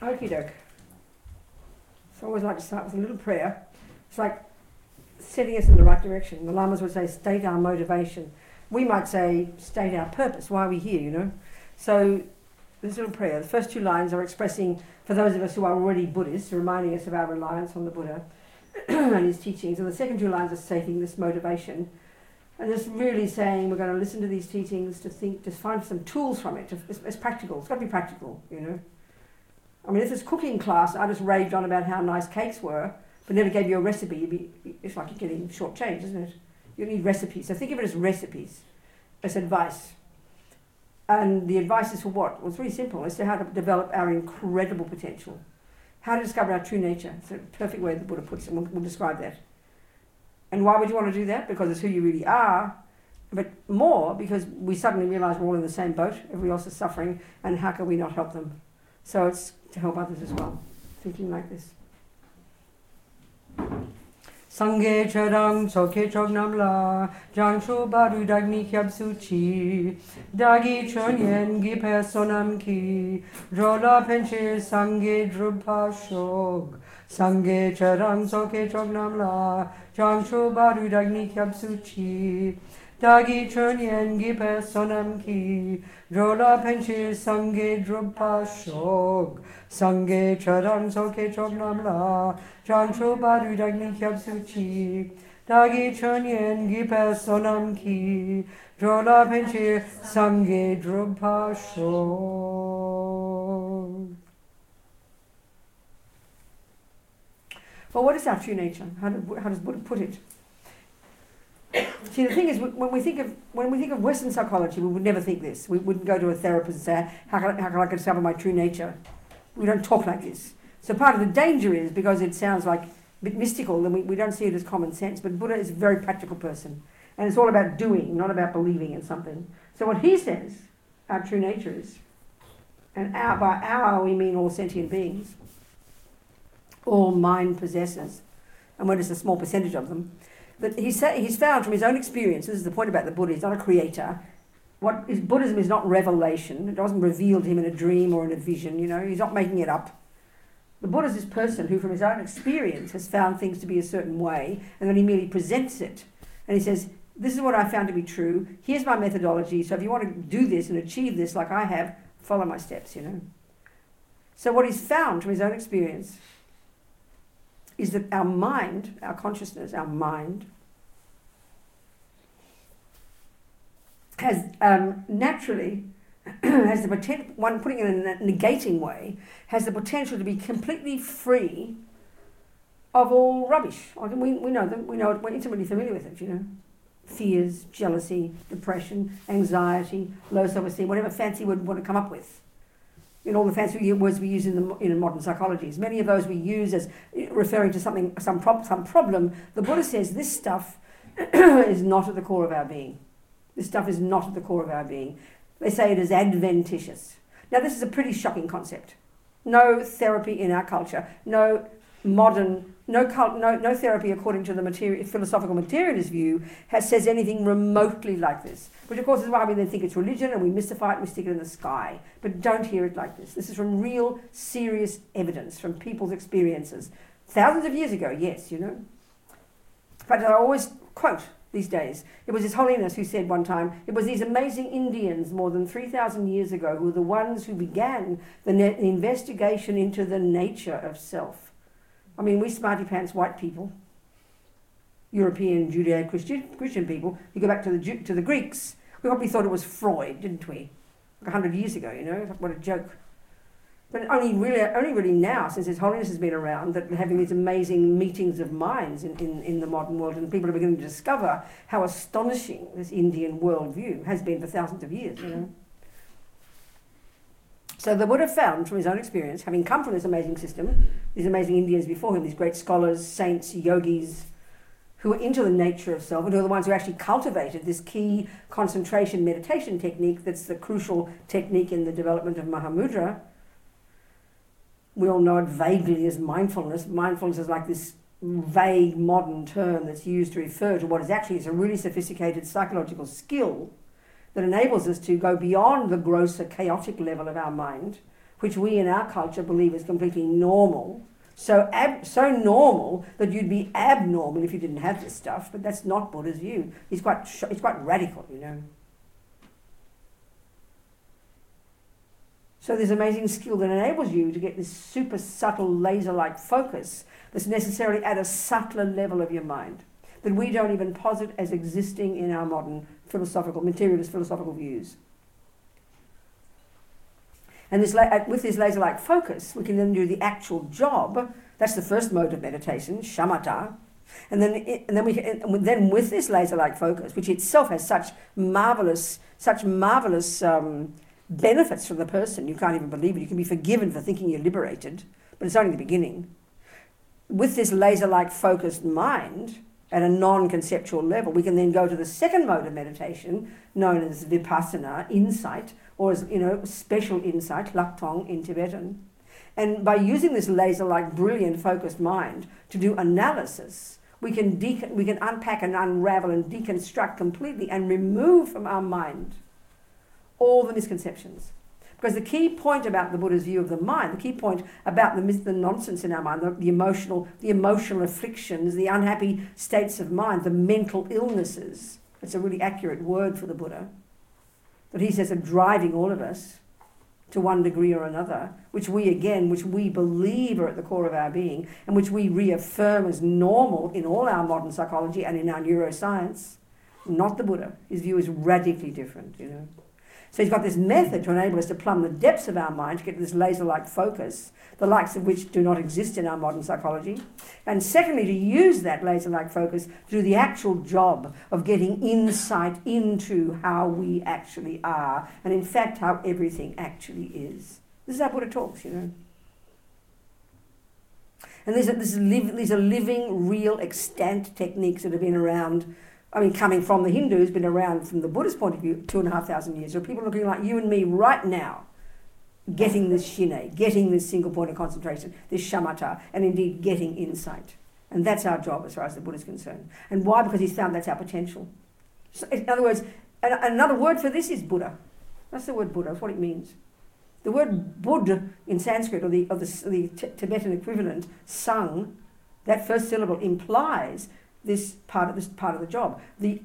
Okie doke. So I always like to start with a little prayer. It's like setting us in the right direction. The Lamas would say, state our motivation. We might say, state our purpose. Why are we here, you know? So this little prayer, the first two lines are expressing, for those of us who are already Buddhists, reminding us of our reliance on the Buddha and his teachings. And the second two lines are stating this motivation. And just really saying we're going to listen to these teachings, to think, to find some tools from it. It's practical. It's got to be practical, you know. I mean, if it's cooking class, I just raved on about how nice cakes were, but never gave you a recipe. It's like you're getting shortchanged, isn't it? You need recipes. So think of it as recipes, as advice. And the advice is for what? Well, it's really simple. It's to how to develop our incredible potential. How to discover our true nature. It's a perfect way the Buddha puts it. We'll describe that. And why would you want to do that? Because it's who you really are. But more because we suddenly realise we're all in the same boat. Everybody else is suffering. And how can we not help them? So it's to help others as well. Thinking like this. Sangye charang soke chognam la jangshu baru dagni kyab suchi dagi chonyen gipe sonam ki rola penche sangye drupa shog sangye charang soke chognam la jangshu baru dagni kyab suchi dagi chonyen gipe sonam ki rola penche sangye drupa shog sangye charang soke chognam la Jansho baru dagni kyab suchi, dagi chonyen gipe sonam ki, drola penche sangye drupha sho. Well, what is our true nature? How does Buddha put it? See, the thing is, when we think of Western psychology, we would never think this. We wouldn't go to a therapist and say, how can I discover my true nature? We don't talk like this. So part of the danger is, because it sounds like a bit mystical, and we don't see it as common sense, but Buddha is a very practical person. And it's all about doing, not about believing in something. So what he says, our true nature is, and by our we mean all sentient beings, all mind possessors, and we're just a small percentage of them, that he's found from his own experience, this is the point about the Buddha, he's not a creator. Buddhism is not revelation, it doesn't reveal to him in a dream or in a vision, you know, he's not making it up. The Buddha is this person who, from his own experience, has found things to be a certain way, and then he merely presents it. And he says, this is what I found to be true. Here's my methodology. So if you want to do this and achieve this like I have, follow my steps, you know. So what he's found from his own experience is that our mind, our consciousness, our mind, has naturally... has the potential, one putting it in a negating way, has the potential to be completely free of all rubbish. We know them, we're intimately familiar with it, you know. Fears, jealousy, depression, anxiety, low self-esteem, whatever fancy word we want to come up with. You know, all the fancy words we use in modern psychologies. Many of those we use as referring to some problem. The Buddha says this stuff is not at the core of our being. This stuff is not at the core of our being. They say it is adventitious. Now, this is a pretty shocking concept. No therapy in our culture, no therapy according to the philosophical materialist view says anything remotely like this. Which, of course, is why we then think it's religion and we mystify it and we stick it in the sky. But don't hear it like this. This is from real, serious evidence, from people's experiences. Thousands of years ago, yes, you know. In fact, I always quote these days. It was His Holiness who said one time, it was these amazing Indians more than 3,000 years ago who were the ones who began the investigation into the nature of self. I mean, we smarty pants white people, European, Judeo-Christian people, you go back to the Greeks, we probably thought it was Freud, didn't we? Like 100 years ago, you know, what a joke. But only really now, since His Holiness has been around, that we're having these amazing meetings of minds in the modern world, and people are beginning to discover how astonishing this Indian worldview has been for thousands of years, you know. So the Buddha found from his own experience, having come from this amazing system, these amazing Indians before him, these great scholars, saints, yogis, who were into the nature of self, and who are the ones who actually cultivated this key concentration meditation technique that's the crucial technique in the development of Mahamudra. We all know it vaguely as mindfulness. Mindfulness is like this vague modern term that's used to refer to what is actually a really sophisticated psychological skill that enables us to go beyond the grosser, chaotic level of our mind, which we in our culture believe is completely normal. So normal that you'd be abnormal if you didn't have this stuff, but that's not Buddha's view. He's quite radical, you know. So there's amazing skill that enables you to get this super subtle laser-like focus that's necessarily at a subtler level of your mind that we don't even posit as existing in our modern materialist philosophical views. And with this laser-like focus, we can then do the actual job. That's the first mode of meditation, shamatha. And then with this laser-like focus, which itself has such marvelous benefits from the person, you can't even believe it. You can be forgiven for thinking you're liberated, but it's only the beginning. With this laser-like focused mind at a non-conceptual level, we can then go to the second mode of meditation, known as vipassana, insight, or as, you know, special insight, laktong in Tibetan. And by using this laser-like, brilliant, focused mind to do analysis, we can unpack and unravel and deconstruct completely and remove from our mind all the misconceptions. Because the key point about the Buddha's view of the mind, the key point about the nonsense in our mind, the emotional afflictions, the unhappy states of mind, the mental illnesses, it's a really accurate word for the Buddha, that he says are driving all of us to one degree or another, which we believe are at the core of our being, and which we reaffirm as normal in all our modern psychology and in our neuroscience. Not the Buddha. His view is radically different, you know. So he's got this method to enable us to plumb the depths of our mind, to get this laser-like focus, the likes of which do not exist in our modern psychology. And secondly, to use that laser-like focus to do the actual job of getting insight into how we actually are, and in fact how everything actually is. This is how Buddha talks, you know. And these are living, real, extant techniques that have been around. I mean, coming from the Hindus, been around from the Buddhist point of view, 2,500 years. So people looking like you and me right now, getting this shine, getting this single point of concentration, this shamatha, and indeed getting insight. And that's our job as far as the Buddha is concerned. And why? Because he's found that's our potential. So in other words, another word for this is Buddha. That's the word Buddha, that's what it means. The word Buddha in Sanskrit, or the Tibetan equivalent, sang, that first syllable implies this part of the job, the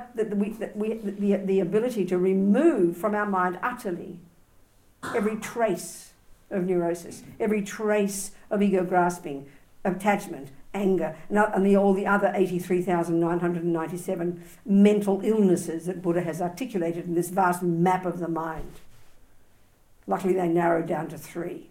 ability to remove from our mind utterly every trace of neurosis, every trace of ego grasping, attachment, anger, and all the other 83,997 mental illnesses that Buddha has articulated in this vast map of the mind. Luckily, they narrowed down to 3.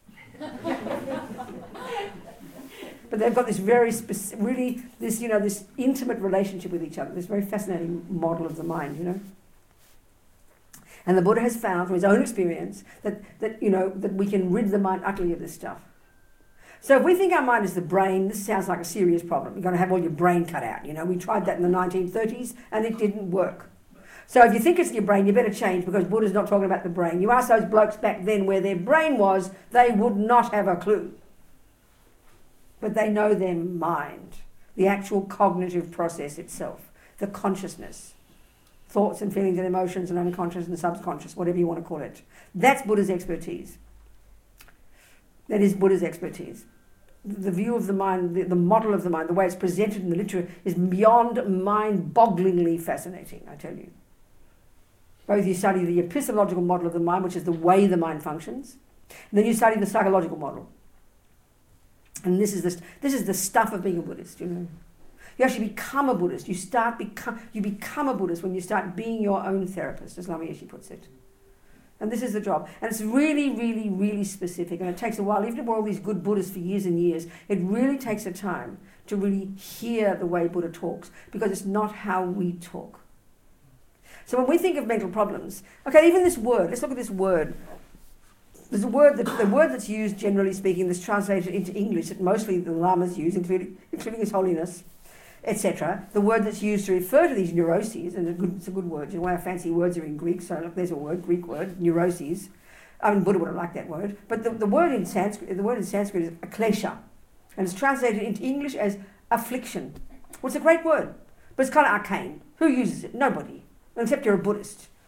But they've got this very this intimate relationship with each other, this very fascinating model of the mind, you know. And the Buddha has found from his own experience that we can rid the mind utterly of this stuff. So if we think our mind is the brain, this sounds like a serious problem. You're going to have all your brain cut out, you know. We tried that in the 1930s and it didn't work. So if you think it's your brain, you better change, because Buddha's not talking about the brain. You ask those blokes back then where their brain was, they would not have a clue. But they know their mind, the actual cognitive process itself, the consciousness, thoughts and feelings and emotions and unconscious and subconscious, whatever you want to call it. That's Buddha's expertise. That is Buddha's expertise. The view of the mind, the model of the mind, the way it's presented in the literature is beyond mind-bogglingly fascinating, I tell you. Both you study the epistemological model of the mind, which is the way the mind functions, and then you study the psychological model. And this is the stuff of being a Buddhist, you know. You actually become a Buddhist. You become a Buddhist when you start being your own therapist, as Lama Yeshe puts it. And this is the job. And it's really, really, really specific. And it takes a while. Even if we're all these good Buddhists for years and years, it really takes a time to really hear the way Buddha talks, because it's not how we talk. So when we think of mental problems, okay, even this word, let's look at this word. There's the word that's used, generally speaking, that's translated into English that mostly the lamas use, including His Holiness, etc. The word that's used to refer to these neuroses, and it's a good word. You know, our fancy words are in Greek, so look, there's a word, Greek word, neuroses. I mean, Buddha would have liked that word. But the word in Sanskrit is aklesha, and it's translated into English as affliction. Well, it's a great word, but it's kind of arcane. Who uses it? Nobody, except you're a Buddhist.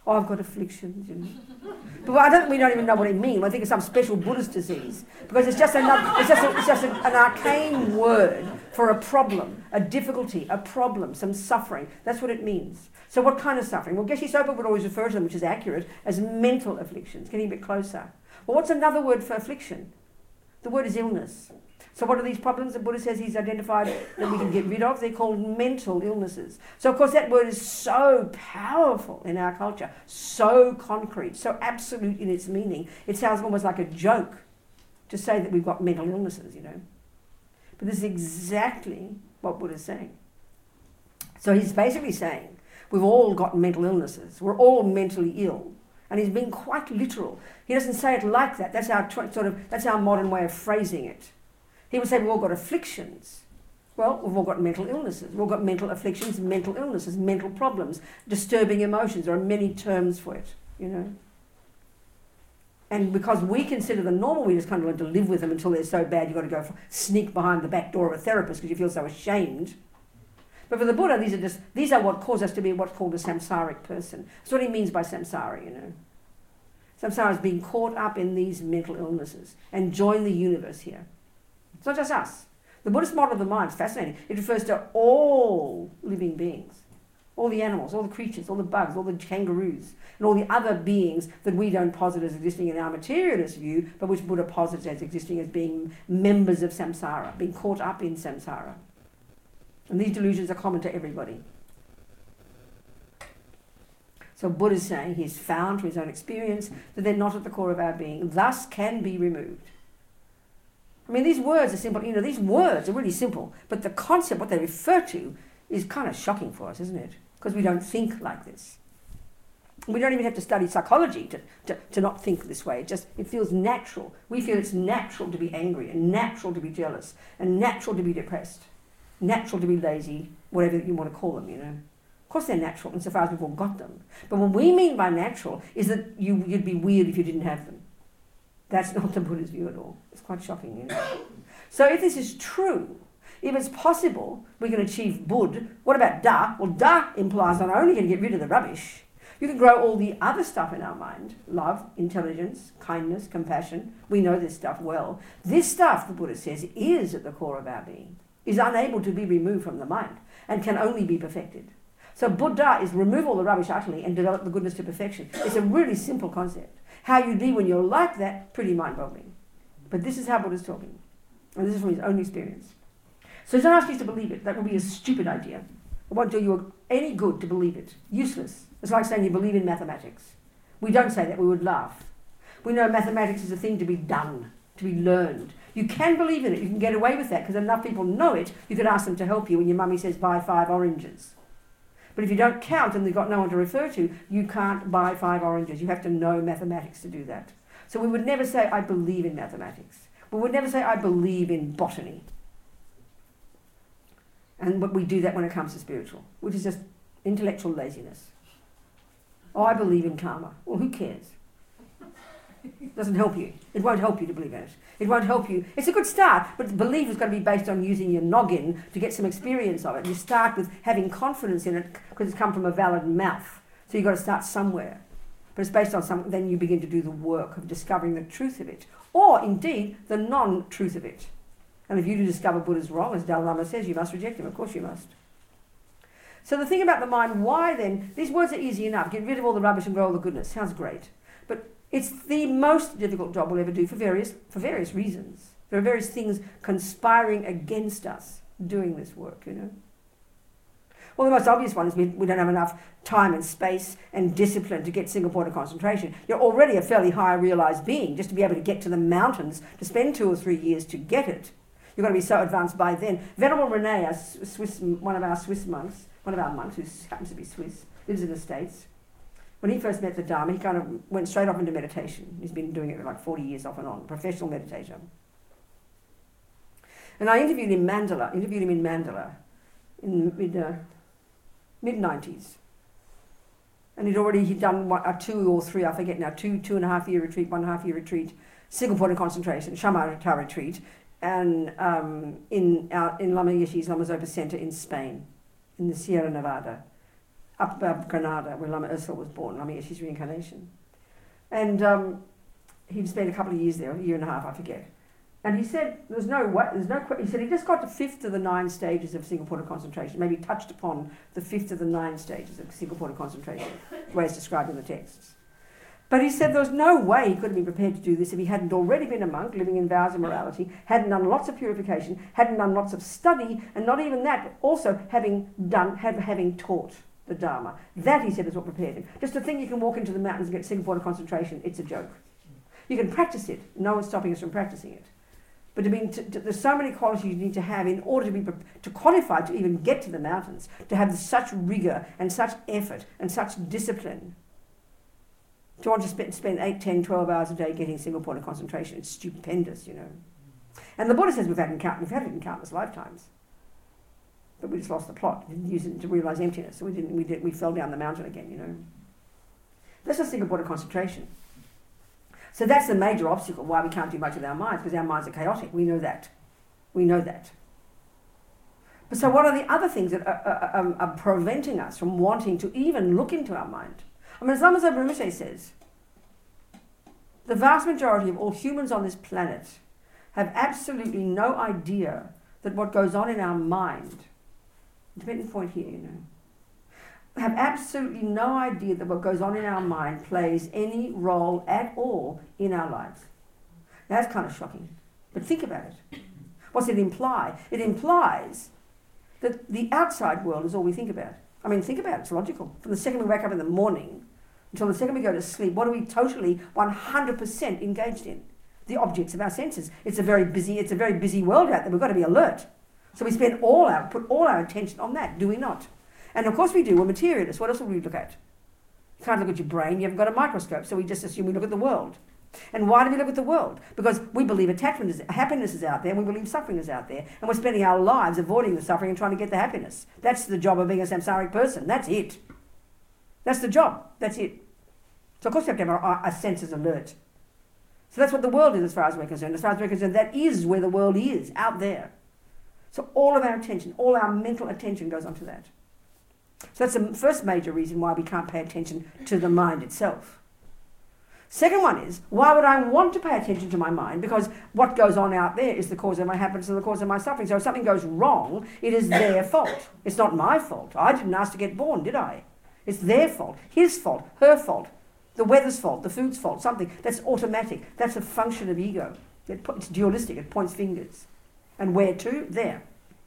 Oh, I've got afflictions, you know. But we don't even know what it means. I think it's some special Buddhist disease because it's just an arcane word for a problem, a difficulty, a problem, some suffering. That's what it means. So what kind of suffering? Well, Geshe Sopa would always refer to them, which is accurate, as mental afflictions, getting a bit closer. Well, what's another word for affliction? The word is illness. So what are these problems that Buddha says he's identified that we can get rid of? They're called mental illnesses. So of course that word is so powerful in our culture, so concrete, so absolute in its meaning. It sounds almost like a joke to say that we've got mental illnesses, you know. But this is exactly what Buddha's saying. So he's basically saying we've all got mental illnesses. We're all mentally ill. And he's being quite literal. He doesn't say it like that. That's our modern way of phrasing it. He would say we've all got afflictions. Well, we've all got mental illnesses. We've all got mental afflictions, mental illnesses, mental problems, disturbing emotions. There are many terms for it, you know. And because we consider them normal, we just kind of learn to live with them until they're so bad you've got to go sneak behind the back door of a therapist because you feel so ashamed. But for the Buddha, these are what cause us to be what's called a samsaric person. That's what he means by samsara, you know. Samsara is being caught up in these mental illnesses and join the universe here. It's not just us. The Buddhist model of the mind is fascinating. It refers to all living beings, all the animals, all the creatures, all the bugs, all the kangaroos, and all the other beings that we don't posit as existing in our materialist view, but which Buddha posits as existing as being members of samsara, being caught up in samsara. And these delusions are common to everybody. So Buddha is saying he's found from his own experience that they're not at the core of our being, thus can be removed. I mean, these words are simple. You know, these words are really simple, but the concept, what they refer to, is kind of shocking for us, isn't it? Because we don't think like this. We don't even have to study psychology to not think this way. It feels natural. We feel it's natural to be angry and natural to be jealous and natural to be depressed, natural to be lazy, whatever you want to call them, you know. Of course they're natural insofar as we've all got them. But what we mean by natural is that you'd be weird if you didn't have them. That's not the Buddha's view at all. It's quite shocking, you know. So if this is true, if it's possible we can achieve Buddha, what about Da? Well, Da implies not only can you get rid of the rubbish, you can grow all the other stuff in our mind. Love, intelligence, kindness, compassion. We know this stuff well. This stuff, the Buddha says, is at the core of our being, is unable to be removed from the mind and can only be perfected. So Buddha is remove all the rubbish utterly and develop the goodness to perfection. It's a really simple concept. How you be when you're like that, pretty mind-boggling. But this is how Buddha's talking. And this is from his own experience. So don't ask you to believe it. That would be a stupid idea. It won't do you any good to believe it. Useless. It's like saying you believe in mathematics. We don't say that. We would laugh. We know mathematics is a thing to be done, to be learned. You can believe in it. You can get away with that because enough people know it. You could ask them to help you when your mummy says, buy 5 oranges. But if you don't count and they've got no one to refer to, you can't buy 5 oranges. You have to know mathematics to do that. So we would never say, I believe in mathematics. We would never say, I believe in botany. But we do that when it comes to spiritual, which is just intellectual laziness. Oh, I believe in karma. Well, who cares? It doesn't help you. It won't help you to believe in it. It won't help you. It's a good start, but belief is going to be based on using your noggin to get some experience of it. You start with having confidence in it because it's come from a valid mouth. So you've got to start somewhere. But it's based on something, then you begin to do the work of discovering the truth of it. Or, indeed, the non-truth of it. And if you do discover Buddha's wrong, as Dalai Lama says, you must reject him. Of course you must. So the thing about the mind, why then? These words are easy enough. Get rid of all the rubbish and grow all the goodness. Sounds great. But it's the most difficult job we'll ever do for various reasons. There are various things conspiring against us doing this work, you know. Well, the most obvious one is we don't have enough time and space and discipline to get single point of concentration. You're already a fairly high realised being. Just to be able to get to the mountains, to spend 2 or 3 years to get it, you've got to be so advanced by then. Venerable Rene, one of our monks, who happens to be Swiss, lives in the States. When he first met the Dharma, he kind of went straight off into meditation. He's been doing it for like 40 years off and on, professional meditator. And I interviewed him in Mandalay in mid-90s. And he'd done a 2 or 3, I forget now, 2.5 year retreat, 1.5 year retreat, single point of concentration, Shamatha retreat, and in Lama Yeshe's Lama Zopa Center in Spain, in the Sierra Nevada. up above Granada, where Lama Ursula was born, Lama Yeshe's reincarnation. And he'd spent a couple of years there, a year and a half, I forget. And he said, he said he just got the 5th of the 9 stages of single point of concentration, maybe touched upon the 5th of the 9 stages of single point of concentration, the way it's described in the texts. But he said there was no way he could have been prepared to do this if he hadn't already been a monk, living in vows of morality, hadn't done lots of purification, hadn't done lots of study, and not even that, but also having taught the Dharma. That, he said, is what prepared him. Just to think you can walk into the mountains and get single point of concentration, it's a joke. You can practice it. No one's stopping us from practicing it. But there's so many qualities you need to have in order to qualify to even get to the mountains, to have such rigour and such effort and such discipline. To want to spend 8, 10, 12 hours a day getting single point of concentration, it's stupendous, you know. And the Buddha says we've had it in countless lifetimes. But we just lost the plot. We didn't use it to realise emptiness. So we fell down the mountain again, you know. That's a single point of concentration. So that's the major obstacle why we can't do much with our minds, because our minds are chaotic. We know that. We know that. But so what are the other things that are preventing us from wanting to even look into our mind? I mean, as Lama Zopa Rinpoche says, the vast majority of all humans on this planet have absolutely no idea that what goes on in our mind, dependent point here, you know, have absolutely no idea that what goes on in our mind plays any role at all in our lives. Now, that's kind of shocking. But think about it. What's it imply? It implies that the outside world is all we think about. I mean, think about it. It's logical. From the second we wake up in the morning until the second we go to sleep, what are we totally 100% engaged in? The objects of our senses. It's a very busy world out there. We've got to be alert. So we put all our attention on that, do we not? And of course we do. We're materialists. What else will we look at? You can't look at your brain. You haven't got a microscope. So we just assume we look at the world. And why do we look at the world? Because we believe happiness is out there, and we believe suffering is out there. And we're spending our lives avoiding the suffering and trying to get the happiness. That's the job of being a samsaric person. That's it. That's the job. That's it. So of course we have to have our senses alert. So that's what the world is as far as we're concerned. As far as we're concerned, that is where the world is, out there. So all of our attention, all our mental attention goes onto that. So that's the first major reason why we can't pay attention to the mind itself. Second one is, why would I want to pay attention to my mind? Because what goes on out there is the cause of my happiness and the cause of my suffering. So if something goes wrong, it is their fault. It's not my fault. I didn't ask to get born, did I? It's their fault, his fault, her fault, the weather's fault, the food's fault, something. That's automatic. That's a function of ego. It's dualistic. It points fingers. And where to? There.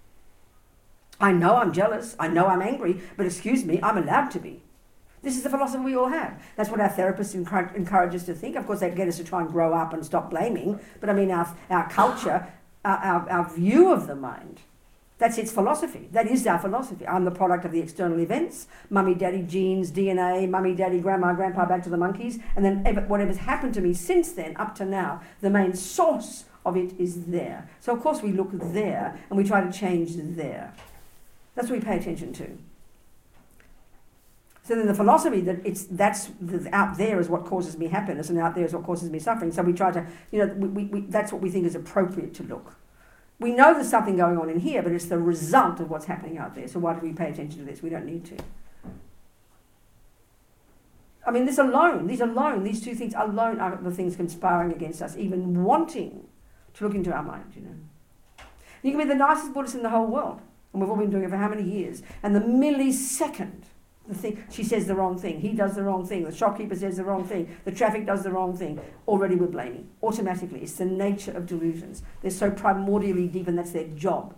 I know I'm jealous, I know I'm angry, but excuse me, I'm allowed to be. This is the philosophy we all have. That's what our therapists encourage us to think. Of course, they get us to try and grow up and stop blaming, but I mean our culture, our view of the mind, that's its philosophy. That is our philosophy. I'm the product of the external events, mummy, daddy, genes, DNA, mummy, daddy, grandma, grandpa, back to the monkeys, and then whatever's happened to me since then, up to now, the main source of it is there. So of course we look there, and we try to change there. That's what we pay attention to. So then the philosophy that's out there is what causes me happiness, and out there is what causes me suffering. So we try to, that's what we think is appropriate to look. We know there's something going on in here, but it's the result of what's happening out there. So why do we pay attention to this? We don't need to. I mean, these two things alone are the things conspiring against us, even wanting to look into our mind, you know. You can be the nicest Buddhist in the whole world. And we've all been doing it for how many years? And the millisecond, she says the wrong thing, he does the wrong thing, the shopkeeper says the wrong thing, the traffic does the wrong thing, already we're blaming. Automatically. It's the nature of delusions. They're so primordially deep, and that's their job.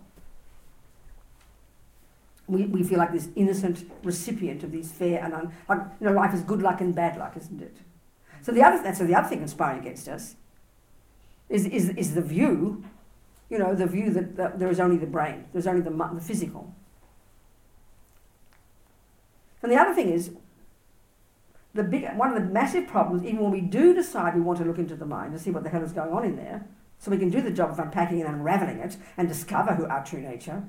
We feel like this innocent recipient of these fair and life is good luck and bad luck, isn't it? So the other thing conspiring against us is the view. The view that there is only the brain, there's only the physical. And the other thing is, one of the massive problems, even when we do decide we want to look into the mind and see what the hell is going on in there, so we can do the job of unpacking and unraveling it and discover our true nature,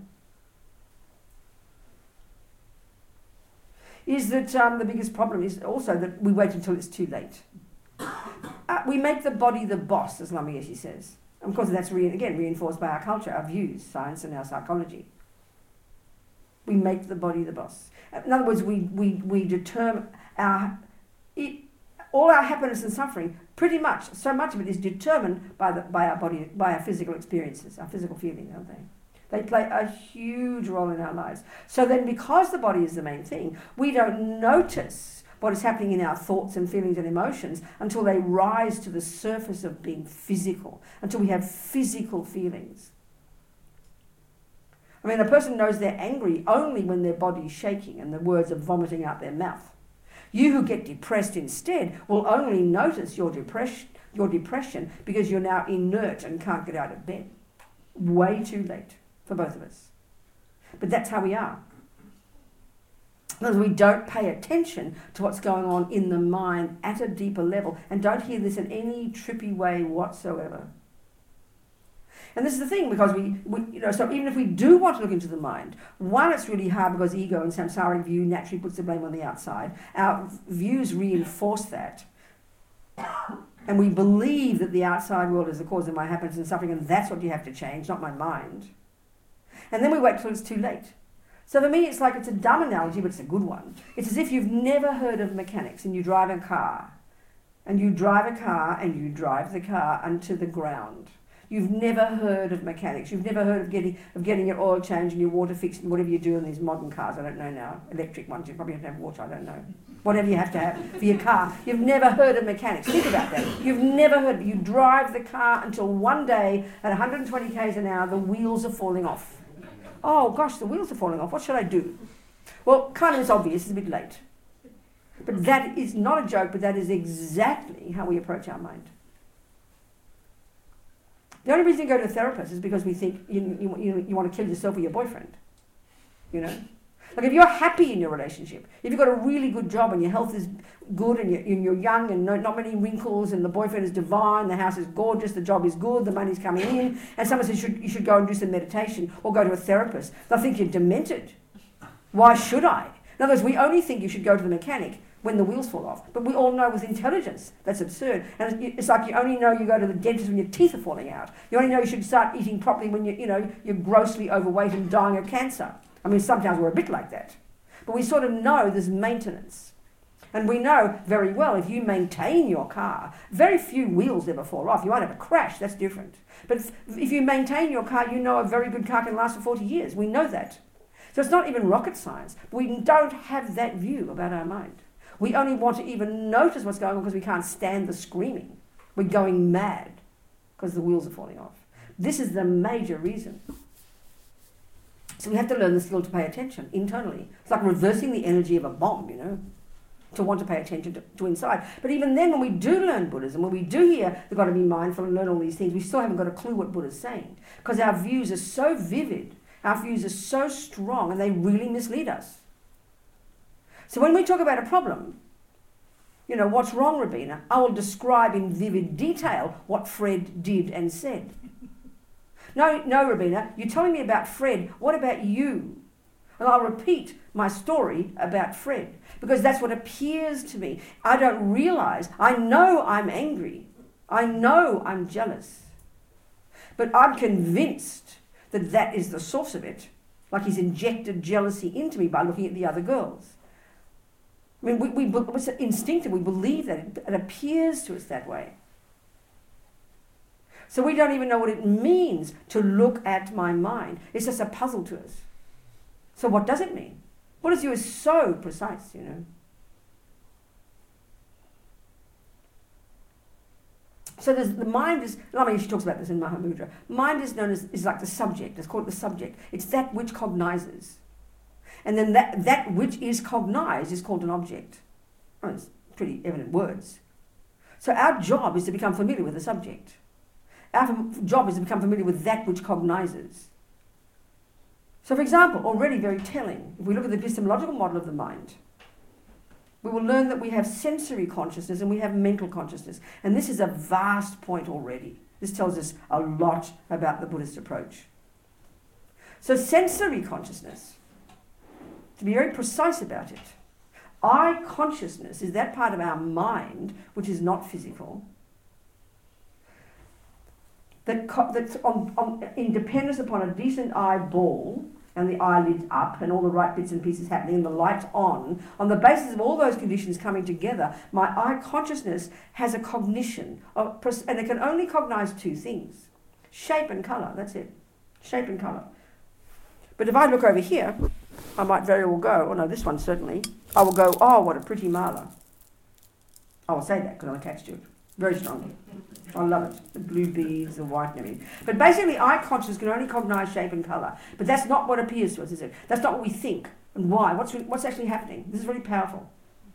is that the biggest problem is also that we wait until it's too late. We make the body the boss, as Lama Yeshe says. Of course, that's reinforced by our culture, our views, science and our psychology. We make the body the boss. In other words, we determine all our happiness and suffering, pretty much, so much of it is determined by our body, by our physical experiences, our physical feelings, aren't they? They play a huge role in our lives. So then, because the body is the main thing, we don't notice what is happening in our thoughts and feelings and emotions until they rise to the surface of being physical, until we have physical feelings. I mean, a person knows they're angry only when their body is shaking and the words are vomiting out their mouth. You who get depressed instead will only notice your depression because you're now inert and can't get out of bed. Way too late for both of us. But that's how we are. Because we don't pay attention to what's going on in the mind at a deeper level and don't hear this in any trippy way whatsoever. And this is the thing, because so even if we do want to look into the mind, one, it's really hard because ego and samsaric view naturally puts the blame on the outside. Our views reinforce that. And we believe that the outside world is the cause of my happiness and suffering, and that's what you have to change, not my mind. And then we wait till it's too late. So for me, it's a dumb analogy, but it's a good one. It's as if you've never heard of mechanics and you drive a car. And you drive a car and you drive the car onto the ground. You've never heard of mechanics. You've never heard of getting your oil changed and your water fixed and whatever you do in these modern cars. I don't know now. Electric ones, you probably have to have water, I don't know. Whatever you have to have for your car. You've never heard of mechanics. Think about that. You've never heard. You drive the car until one day at 120 k's an hour, the wheels are falling off. Oh gosh, the wheels are falling off. What should I do? Well, kind of it's obvious. It's a bit late. But that is not a joke, but that is exactly how we approach our mind. The only reason you go to a therapist is because we think you want to kill yourself or your boyfriend. You know? Like if you're happy in your relationship, if you've got a really good job and your health is good and you're young and not many wrinkles and the boyfriend is divine, the house is gorgeous, the job is good, the money's coming in, and someone says you should go and do some meditation or go to a therapist, they'll think you're demented. Why should I? In other words, we only think you should go to the mechanic when the wheels fall off. But we all know with intelligence that's absurd. And it's like you only know you go to the dentist when your teeth are falling out. You only know you should start eating properly when you're grossly overweight and dying of cancer. I mean, sometimes we're a bit like that. But we sort of know there's maintenance. And we know very well if you maintain your car, very few wheels ever fall off. You might have a crash, that's different. But if you maintain your car, you know a very good car can last for 40 years. We know that. So it's not even rocket science. We don't have that view about our mind. We only want to even notice what's going on because we can't stand the screaming. We're going mad because the wheels are falling off. This is the major reason. So we have to learn the skill to pay attention internally. It's like reversing the energy of a bomb, to want to pay attention to inside. But even then, when we do learn Buddhism, when we do hear we've got to be mindful and learn all these things, we still haven't got a clue what Buddha's saying. Because our views are so vivid, our views are so strong, and they really mislead us. So when we talk about a problem, what's wrong, Robina? I will describe in vivid detail what Fred did and said. No, Robina, you're telling me about Fred. What about you? And I'll repeat my story about Fred because that's what appears to me. I don't realize. I know I'm angry. I know I'm jealous. But I'm convinced that that is the source of it. Like he's injected jealousy into me by looking at the other girls. I mean, it's instinctive. We believe that. It appears to us that way. So we don't even know what it means to look at my mind. It's just a puzzle to us. So what does it mean? Buddha's view is so precise, So the mind is, she talks about this in Mahamudra. Mind is known is like the subject. It's called the subject. It's that which cognizes. And then that which is cognized is called an object. Well, it's pretty evident words. So our job is to become familiar with the subject. Our job is to become familiar with that which cognizes. So for example, already very telling, if we look at the epistemological model of the mind, we will learn that we have sensory consciousness and we have mental consciousness. And this is a vast point already. This tells us a lot about the Buddhist approach. So sensory consciousness, to be very precise about it, eye consciousness is that part of our mind which is not physical, that's in dependence upon a decent eyeball and the eyelids up and all the right bits and pieces happening and the lights on the basis of all those conditions coming together, my eye consciousness has a cognition, and it can only cognize two things, shape and colour, that's it, shape and colour. But if I look over here, I might very well go, oh no, this one certainly, I will go, oh, what a pretty mala. I will say that because I'm attached to it, very strongly. I love it, the blue beads, the white and everything. But basically, eye consciousness can only cognize shape and colour. But that's not what appears to us, is it? That's not what we think. And why? What's actually happening? This is really powerful.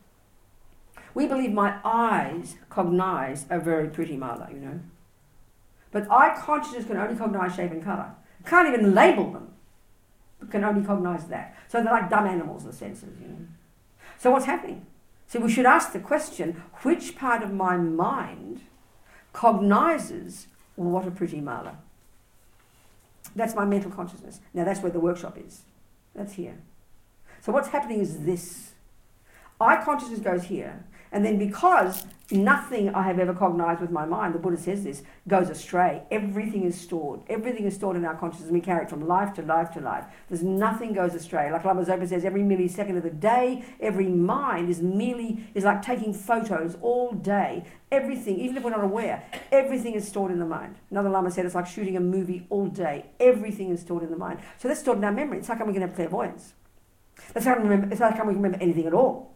We believe my eyes cognize a very pretty mala, you know. But eye consciousness can only cognize shape and colour. Can't even label them, but can only cognize that. So they're like dumb animals, the senses, you know. So what's happening? So we should ask the question, which part of my mind cognizes what a pretty mala? That's my mental consciousness. Now that's where the workshop is. That's here. So what's happening is this. Eye consciousness goes here, and then because nothing I have ever cognized with my mind, the Buddha says this, goes astray. Everything is stored. Everything is stored in our consciousness, and we carry it from life to life to life. There's nothing goes astray. Like Lama Zopa says, every millisecond of the day, every mind is like taking photos all day. Everything, even if we're not aware, everything is stored in the mind. Another Lama said it's like shooting a movie all day. Everything is stored in the mind. So that's stored in our memory. It's like how we can have clairvoyance. It's like how we can remember anything at all.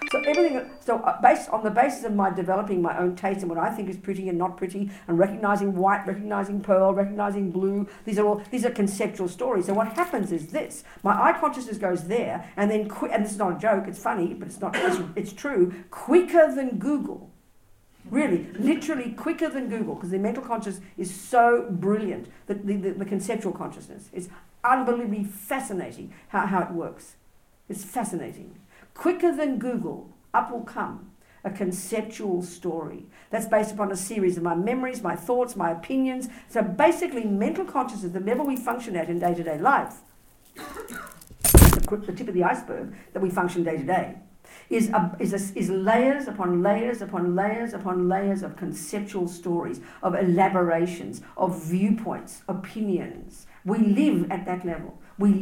So based on the basis of my developing my own taste and what I think is pretty and not pretty, and recognizing white, recognizing pearl, recognizing blue, these are conceptual stories. So what happens is this: my eye consciousness goes there, and then and this is not a joke. It's funny, but it's not. It's true. Quicker than Google, really, literally quicker than Google, because the mental consciousness is so brilliant. The conceptual consciousness is unbelievably fascinating. How it works. It's fascinating. Quicker than Google, up will come a conceptual story that's based upon a series of my memories, my thoughts, my opinions. So basically, mental consciousness, the level we function at in day-to-day life, the tip of the iceberg that we function day to day, is layers upon layers upon layers upon layers of conceptual stories, of elaborations, of viewpoints, opinions. We live at that level.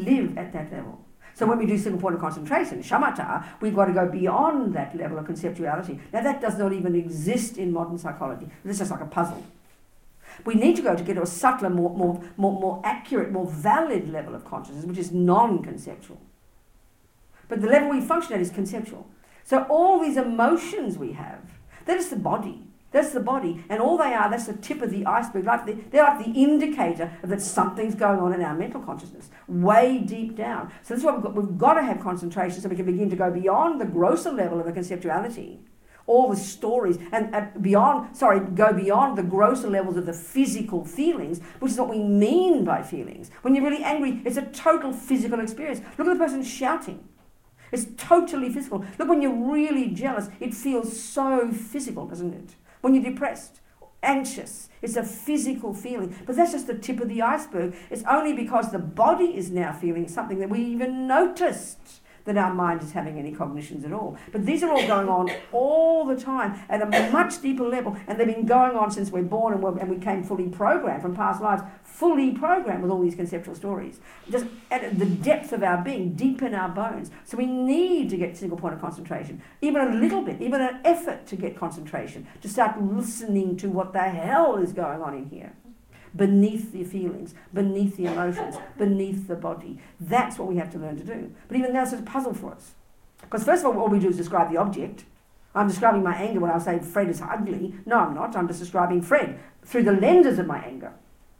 So when we do single point of concentration, shamatha, we've got to go beyond that level of conceptuality. Now that does not even exist in modern psychology. It's just like a puzzle. We need to go to get to a subtler, more accurate, more valid level of consciousness, which is non-conceptual. But the level we function at is conceptual. So all these emotions we have, that is the body. That's the body. And all they are, that's the tip of the iceberg. They're like the indicator that something's going on in our mental consciousness, way deep down. So that's why we've got to have concentration so we can begin to go beyond the grosser level of the conceptuality, all the stories, and go beyond the grosser levels of the physical feelings, which is what we mean by feelings. When you're really angry, it's a total physical experience. Look at the person shouting. It's totally physical. Look, when you're really jealous, it feels so physical, doesn't it? When you're depressed, anxious, it's a physical feeling. But that's just the tip of the iceberg. It's only because the body is now feeling something that we even noticed that our mind is having any cognitions at all. But these are all going on all the time at a much deeper level, and they've been going on since we're born, and we came fully programmed from past lives, fully programmed with all these conceptual stories, just at the depth of our being, deep in our bones. So we need to get single point of concentration, even a little bit, even an effort to get concentration, to start listening to what the hell is going on in here. Beneath the feelings, beneath the emotions, beneath the body. That's what we have to learn to do. But even now it's a puzzle for us. Because first of all we do is describe the object. I'm describing my anger when I say Fred is ugly. No, I'm not. I'm just describing Fred through the lenses of my anger.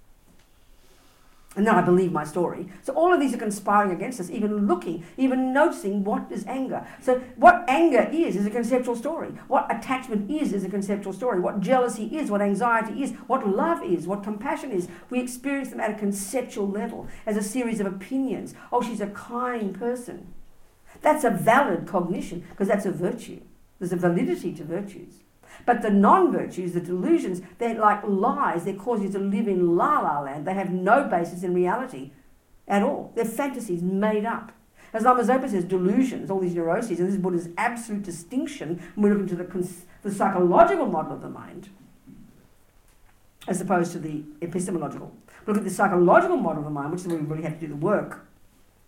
And then I believe my story. So all of these are conspiring against us, even looking, even noticing what is anger. So what anger is a conceptual story. What attachment is a conceptual story. What jealousy is, what anxiety is, what love is, what compassion is. We experience them at a conceptual level as a series of opinions. Oh, she's a kind person. That's a valid cognition because that's a virtue. There's a validity to virtues. But the non-virtues, the delusions, they're like lies. They cause you to live in la-la land. They have no basis in reality at all. They're fantasies made up. As Lama Zopa says, delusions, all these neuroses, and this is Buddha's absolute distinction when we look into the psychological model of the mind, as opposed to the epistemological. We look at the psychological model of the mind, which is where we really have to do the work.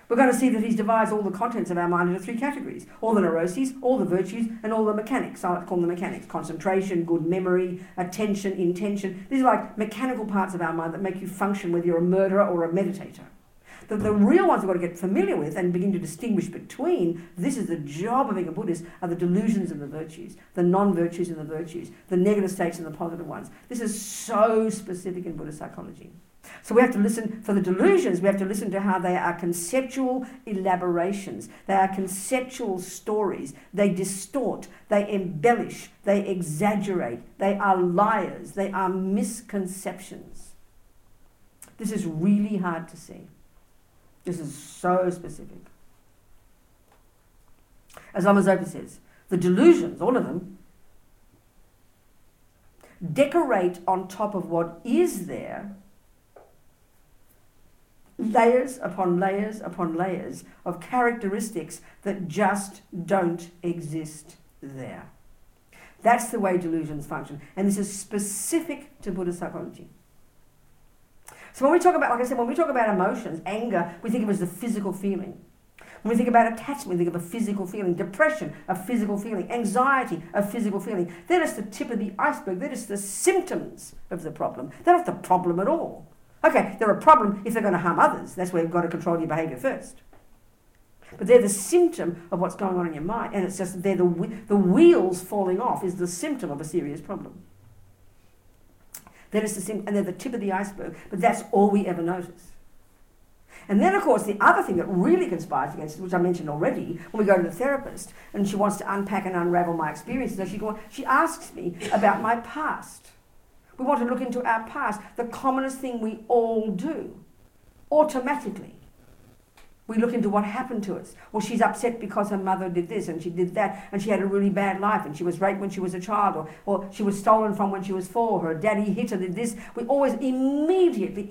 We're going to see that he divides all the contents of our mind into 3 categories. All the neuroses, all the virtues, and all the mechanics. I like to call them the mechanics. Concentration, good memory, attention, intention. These are like mechanical parts of our mind that make you function whether you're a murderer or a meditator. The real ones we've got to get familiar with and begin to distinguish between, this is the job of being a Buddhist, are the delusions and the virtues, the non-virtues and the virtues, the negative states and the positive ones. This is so specific in Buddhist psychology. So we have to listen, for the delusions, we have to listen to how they are conceptual elaborations. They are conceptual stories. They distort, they embellish, they exaggerate. They are liars. They are misconceptions. This is really hard to see. This is so specific. As Lama Zopa says, the delusions, all of them, decorate on top of what is there layers upon layers upon layers of characteristics that just don't exist there. That's the way delusions function. And this is specific to Buddhist psychology. So when we talk about, like I said, when we talk about emotions, anger, we think of it as the physical feeling. When we think about attachment, we think of a physical feeling. Depression, a physical feeling. Anxiety, a physical feeling. They're just the tip of the iceberg. They're just the symptoms of the problem. They're not the problem at all. Okay, they're a problem if they're going to harm others. That's where you've got to control your behaviour first. But they're the symptom of what's going on in your mind. And it's just they're the wheels falling off is the symptom of a serious problem. That is and they're the tip of the iceberg, but that's all we ever notice. And then, of course, the other thing that really conspires against it, which I mentioned already, when we go to the therapist and she wants to unpack and unravel my experiences, so she asks me about my past. We want to look into our past, the commonest thing we all do, automatically. We look into what happened to us. Well, she's upset because her mother did this and she did that and she had a really bad life and she was raped when she was a child or she was stolen from when she was 4, her daddy hit her, did this. We always immediately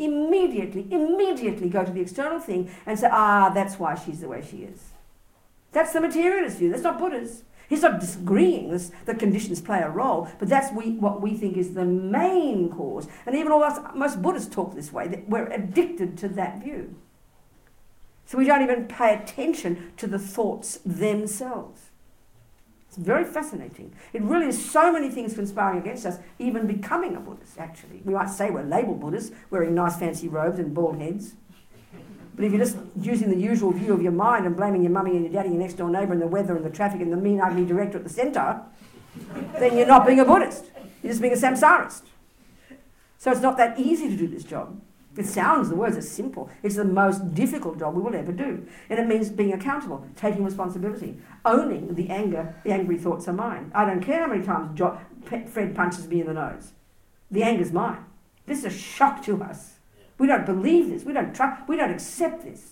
go to the external thing and say, that's why she's the way she is. That's the materialist view. That's not Buddha's. He's not disagreeing that conditions play a role, but that's what we think is the main cause. And even most Buddhists talk this way, that we're addicted to that view. So we don't even pay attention to the thoughts themselves. It's very fascinating. It really is so many things conspiring against us, even becoming a Buddhist, actually. We might say we're labelled Buddhists, wearing nice fancy robes and bald heads. But if you're just using the usual view of your mind and blaming your mummy and your daddy, your next door neighbour and the weather and the traffic and the mean, ugly director at the centre, then you're not being a Buddhist. You're just being a samsarist. So it's not that easy to do this job. It sounds, the words are simple. It's the most difficult job we will ever do. And it means being accountable, taking responsibility, owning the anger, the angry thoughts are mine. I don't care how many times Fred punches me in the nose. The anger's mine. This is a shock to us. We don't believe this. We don't trust. We don't accept this.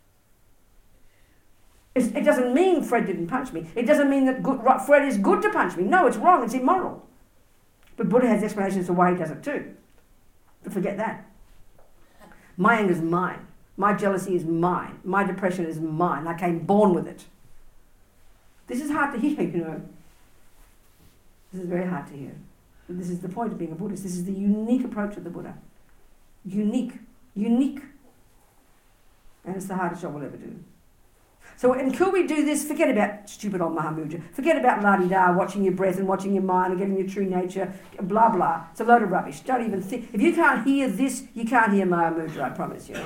It doesn't mean Fred didn't punch me. It doesn't mean that Fred is good to punch me. No, it's wrong. It's immoral. But Buddha has explanations for why he does it too. But forget that. My anger is mine. My jealousy is mine. My depression is mine. I came born with it. This is hard to hear, you know. This is very hard to hear. But this is the point of being a Buddhist. This is the unique approach of the Buddha. Unique. And it's the hardest job we'll ever do. So until we do this, forget about stupid old Mahamudra. Forget about la-di-da, watching your breath and watching your mind and getting your true nature, blah, blah. It's a load of rubbish. Don't even think. If you can't hear this, you can't hear Mahamudra, I promise you.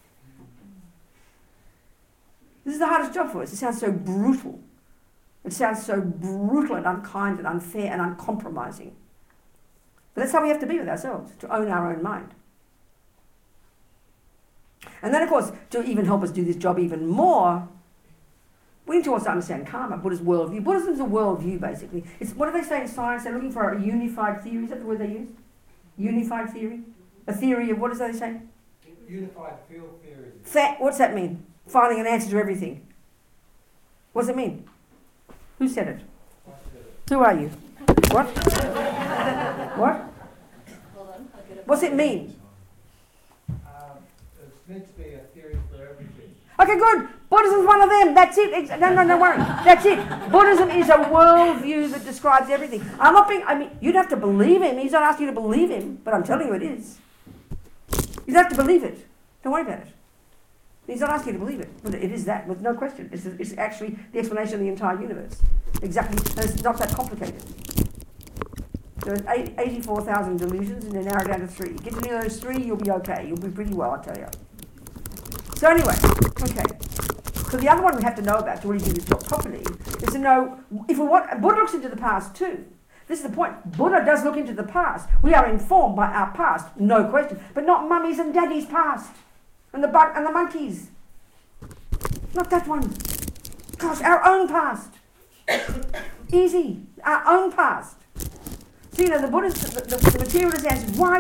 This is the hardest job for us. It sounds so brutal. It sounds so brutal and unkind and unfair and uncompromising. But that's how we have to be with ourselves, to own our own mind. And then, of course, to even help us do this job even more, we need to also understand karma, Buddha's worldview. Buddhism is a worldview, basically. What do they say in science? They're looking for a unified theory. Is that the word they use? Unified theory? A theory of, what does they say? Unified field theory. What's that mean? Finding an answer to everything. What does it mean? Who said it? Who are you? What? What? What's it mean? It's meant to be a theory for everything. Okay, good. Buddhism's one of them. That's it. No, worry. That's it. Buddhism is a worldview that describes everything. You'd have to believe him. He's not asking you to believe him, but I'm telling you it is. You don't have to believe it. Don't worry about it. He's not asking you to believe it, but it is that, with no question. It's actually the explanation of the entire universe. Exactly, and it's not that complicated. There's 84,000 delusions, and they narrow down to 3. Get to know those 3, you'll be okay. You'll be pretty well, I tell you. So anyway, okay. So the other one we have to know about to really do this job properly is to know, if we want, Buddha looks into the past too. This is the point. Buddha does look into the past. We are informed by our past, no question, but not mummy's and daddy's past. And the bug and the monkeys. Not that one. Gosh, our own past. Easy. Our own past. So the Buddhist, the materialist answers, why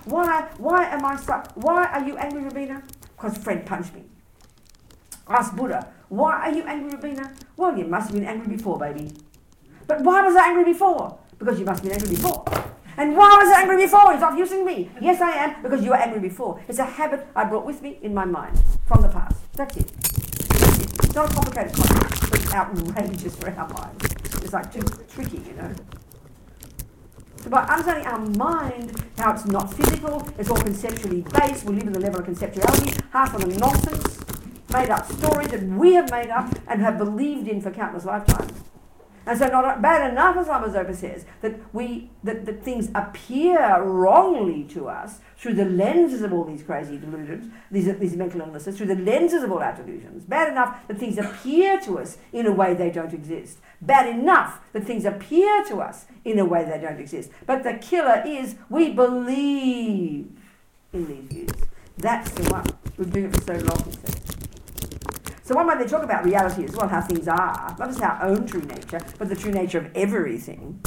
are you angry, Rabina? Because Fred punched me. Ask Buddha, why are you angry, Rabina? Well, you must have been angry before, baby. But why was I angry before? Because you must have been angry before. And why was I angry before? You're not using me. Yes, I am, because you were angry before. It's a habit I brought with me in my mind from the past. That's it. It's not a complicated concept, but it's outrageous for our minds. It's like too tricky, So by understanding our mind, how it's not physical, it's all conceptually based, we live in the level of conceptuality, half of them nonsense, made up stories that we have made up and have believed in for countless lifetimes. And so not bad enough, as Lama Zopa says, that things appear wrongly to us through the lenses of all these crazy delusions, these mental illnesses, through the lenses of all our delusions. Bad enough that things appear to us in a way they don't exist. Bad enough that things appear to us in a way they don't exist. But the killer is we believe in these views. That's the one. We've been doing it for so long, he says. So one way they talk about reality as well, how things are, not just our own true nature, but the true nature of everything,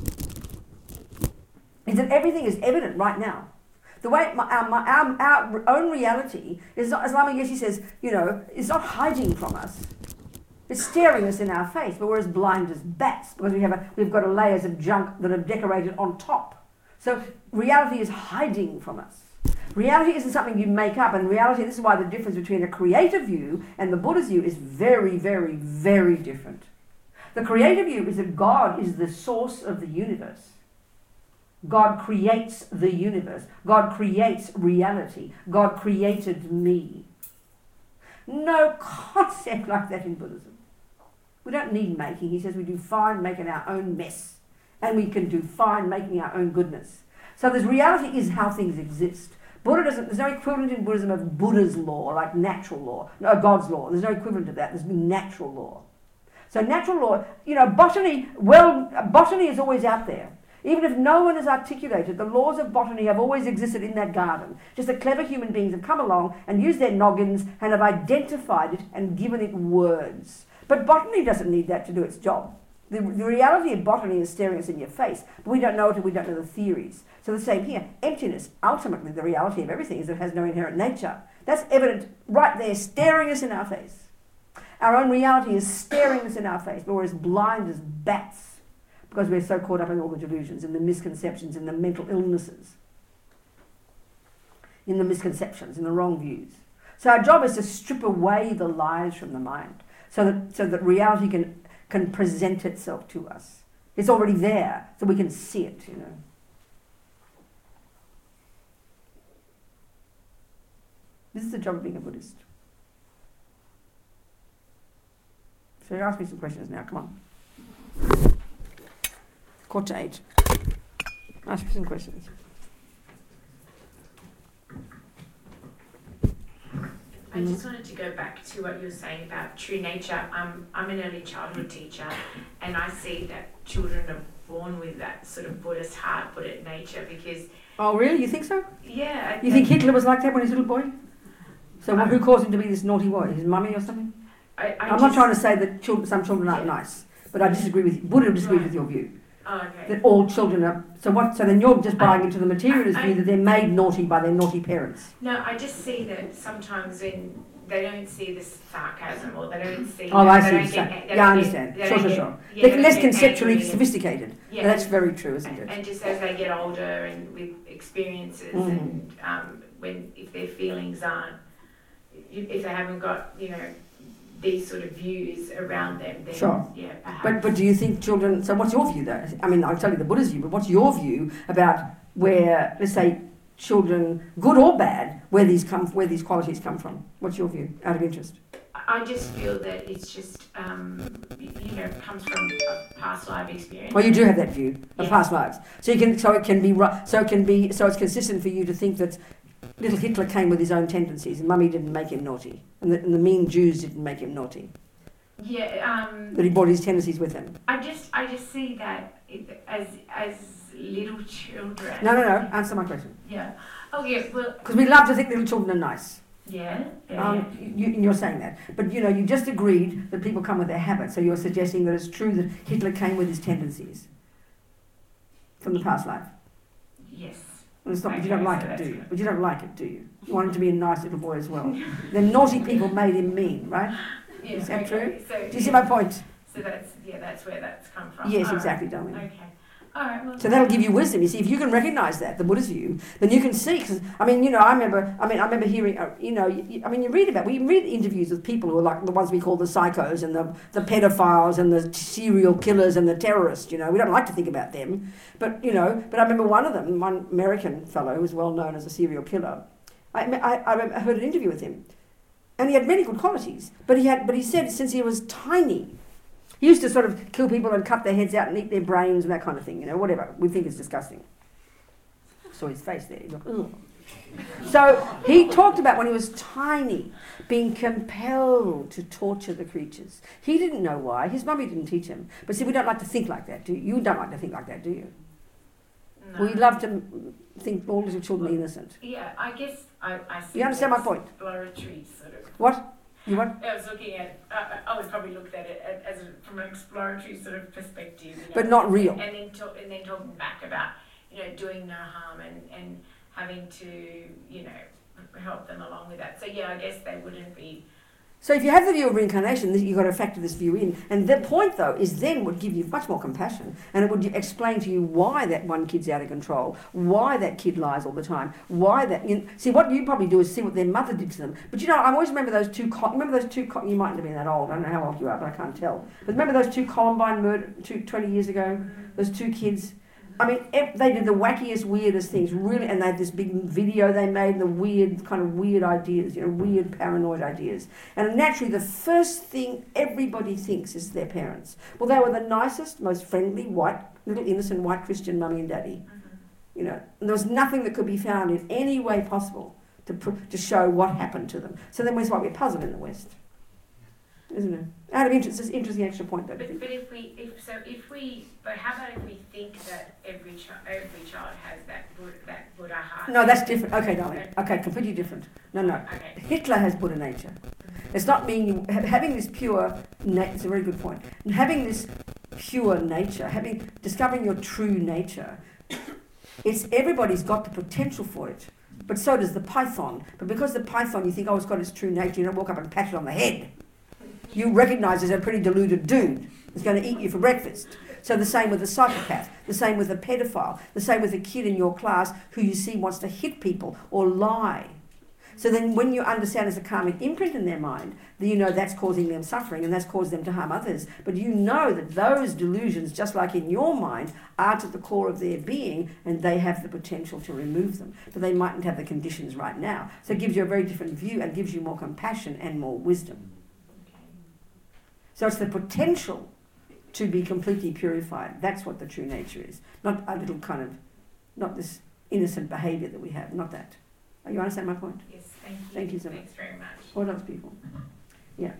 is that everything is evident right now. The way our own reality is not, as Lama Yeshe says, is not hiding from us. It's staring us in our face, but we're as blind as bats because we've got layers of junk that are decorated on top. So reality is hiding from us. Reality isn't something you make up, and reality, this is why the difference between a creative view and the Buddha's view is very, very, very different. The creative view is that God is the source of the universe. God creates the universe. God creates reality. God created me. No concept like that in Buddhism. We don't need making. He says we do fine making our own mess, and we can do fine making our own goodness. So this reality is how things exist. There's no equivalent in Buddhism of Buddha's law, like natural law. No, God's law. There's no equivalent of that. There's natural law. So natural law, botany is always out there. Even if no one has articulated, the laws of botany have always existed in that garden. Just that clever human beings have come along and used their noggins and have identified it and given it words. But botany doesn't need that to do its job. The reality of botany is staring us in your face, but we don't know it and we don't know the theories. So the same here, emptiness, ultimately the reality of everything is that it has no inherent nature. That's evident right there, staring us in our face. Our own reality is staring us in our face, but we're as blind as bats because we're so caught up in all the delusions, in the misconceptions, in the mental illnesses, in the misconceptions, in the wrong views. So our job is to strip away the lies from the mind so that reality can present itself to us. It's already there, so we can see it, This is the job of being a Buddhist. So ask me some questions now, come on. Quarter to 8. Ask me some questions. I just wanted to go back to what you were saying about true nature. I'm an early childhood teacher, and I see that children are born with that sort of Buddhist heart, Buddhist nature, because... Oh, really? You think so? Yeah. You think Hitler was like that when he was a little boy? So who caused him to be this naughty boy? His mummy or something? I'm not trying to say that some children aren't nice, but I disagree with you. Buddha disagrees with your view. Oh, okay. That all children are... So then you're just buying into the materialist view that they're made naughty by their naughty parents. No, I just see that sometimes when they don't see the sarcasm or they don't see... Oh, I see what you're saying. Yeah, I understand. Sure. They're less conceptually sophisticated. Yeah. That's very true, isn't it? And just as they get older and with experiences and if their feelings aren't... If they haven't got, these sort of views around them, then perhaps. But do you think children... So what's your view, though? I mean, I'll tell you the Buddha's view, but what's your view about where, let's say, children, good or bad, where these qualities come from. What's your view, out of interest? I just feel that it's just, comes from a past life experience. Well, you do have that view of Yes. past lives, so it's consistent for you to think that little Hitler came with his own tendencies, and Mummy didn't make him naughty, and the mean Jews didn't make him naughty. Yeah. That he brought his tendencies with him. I just see that as little children. No. Answer my question. Yeah. Oh yeah. Well. Because we love to think little children are nice. Yeah. You're saying that, but you just agreed that people come with their habits. So you're suggesting that it's true that Hitler came with his tendencies from the past life. Yes. Well, it's not, Okay, but you don't like so it, do you? that's But you don't like it, do you? You want him to be a nice little boy as well. The naughty people made him mean, right? Yeah, Is that true? So, Do you see my point? So that's where that's come from. Yes, All exactly, right. darling. Okay. All right. Well, So that'll give you wisdom. You see, if you can recognise that, the Buddha's view, then you can see. Cause, I remember hearing. You read interviews with people who are like the ones we call the psychos and the pedophiles and the serial killers and the terrorists. We don't like to think about them, but I remember one of them, one American fellow who was well known as a serial killer. I heard an interview with him, and he had many good qualities, but he said since he was tiny. He used to sort of kill people and cut their heads out and eat their brains and that kind of thing, whatever. We think it's disgusting. Saw his face there. He looked, ugh. So he talked about when he was tiny, being compelled to torture the creatures. He didn't know why. His mummy didn't teach him. But see, we don't like to think like that, do you? You don't like to think like that, do you? no. We love to think all little children are innocent. Yeah, I guess I see. You understand my point? Exploratory sort of. What? You what? I was looking at. I would probably look at it as from an exploratory sort of perspective. But not real. And then talking back about doing no harm and having to help them along with that. So yeah, I guess they wouldn't be. So if you have the view of reincarnation, you've got to factor this view in. And the point, though, is then would give you much more compassion. And it would explain to you why that one kid's out of control, why that kid lies all the time, why that... see, what you probably do is see what their mother did to them. But I always remember those two... you mightn't have been that old. I don't know how old you are, but I can't tell. But remember those two Columbine murder... 20 years ago? Those two kids... they did the wackiest, weirdest things, really, and they had this big video they made, the weird ideas, weird paranoid ideas. And naturally, the first thing everybody thinks is their parents. Well, they were the nicest, most friendly, little innocent white Christian mummy and daddy. And there was nothing that could be found in any way possible to show what happened to them. So then that's why we're puzzled in the West. Isn't it? Out of interest, it's an interesting extra point, though. But how about if we think that every child has that Buddha heart? No, that's different. Okay, darling. Okay, completely different. No. Okay. Hitler has Buddha nature. It's not being having this pure. It's a very good point. Having this pure nature, discovering your true nature. It's everybody's got the potential for it, but so does the python. But because the python, you think, it's got its true nature, you don't walk up and pat it on the head. You recognise as a pretty deluded dude who's going to eat you for breakfast. So the same with the psychopath, the same with the pedophile, the same with the kid in your class who you see wants to hit people or lie. So then when you understand there's a karmic imprint in their mind, then that's causing them suffering and that's caused them to harm others. But you know that those delusions, just like in your mind, are to the core of their being and they have the potential to remove them. But they mightn't have the conditions right now. So it gives you a very different view and gives you more compassion and more wisdom. So it's the potential to be completely purified. That's what the true nature is. Not a little not this innocent behaviour that we have. Not that. You understand my point? Yes, thank you. Thank you so much. Thanks very much. What else, people? Yeah.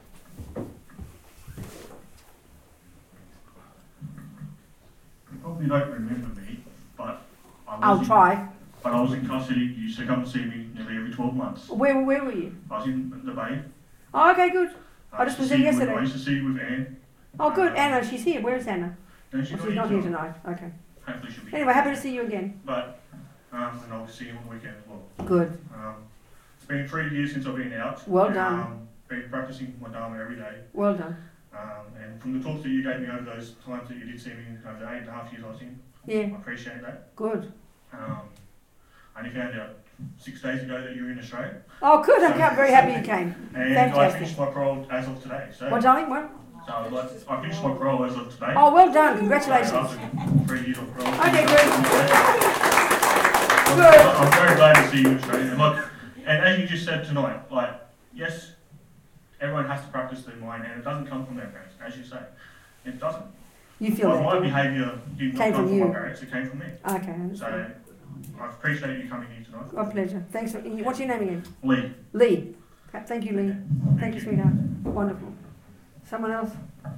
You probably don't remember me, but I'll try. But I was in custody. You used to come and see me nearly every 12 months. Where were you? I was in the Bay. Oh, okay, good. I just was there yesterday. I used to see you with Anne. Oh, good. Anna, she's here. Where is Anna? No, she's She's not here tonight. Okay. Hopefully she'll be Anyway, happy to see you again. But, and I'll see you on the weekend as well. Good. It's been 3 years since I've been out. Well done. Been practicing my Dharma every day. Well done. And from the talks that you gave me over those times that you did see me over the 8.5 years I was in, Yeah. I appreciate that. Good. I only found out 6 days ago that you were in Australia. Oh, good. I'm very happy you came. And Fantastic. I finished my parole as of today. So, What, darling? What? so I finished my parole as of today. Oh, well done. Congratulations. After 3 years of parole. Okay, good. I'm very glad to see you in Australia. And And as you just said tonight, like, yes, everyone has to practice their mind, and it doesn't come from their parents, as you say. It doesn't. You feel Like, that? my behaviour did not Came come from from you. my parents, it came from me. Okay. So I appreciate you coming here tonight. My pleasure. Thanks. What's your name again? Lee. Lee. Thank you, Lee. Thank you, sweetheart. Wonderful. Someone else?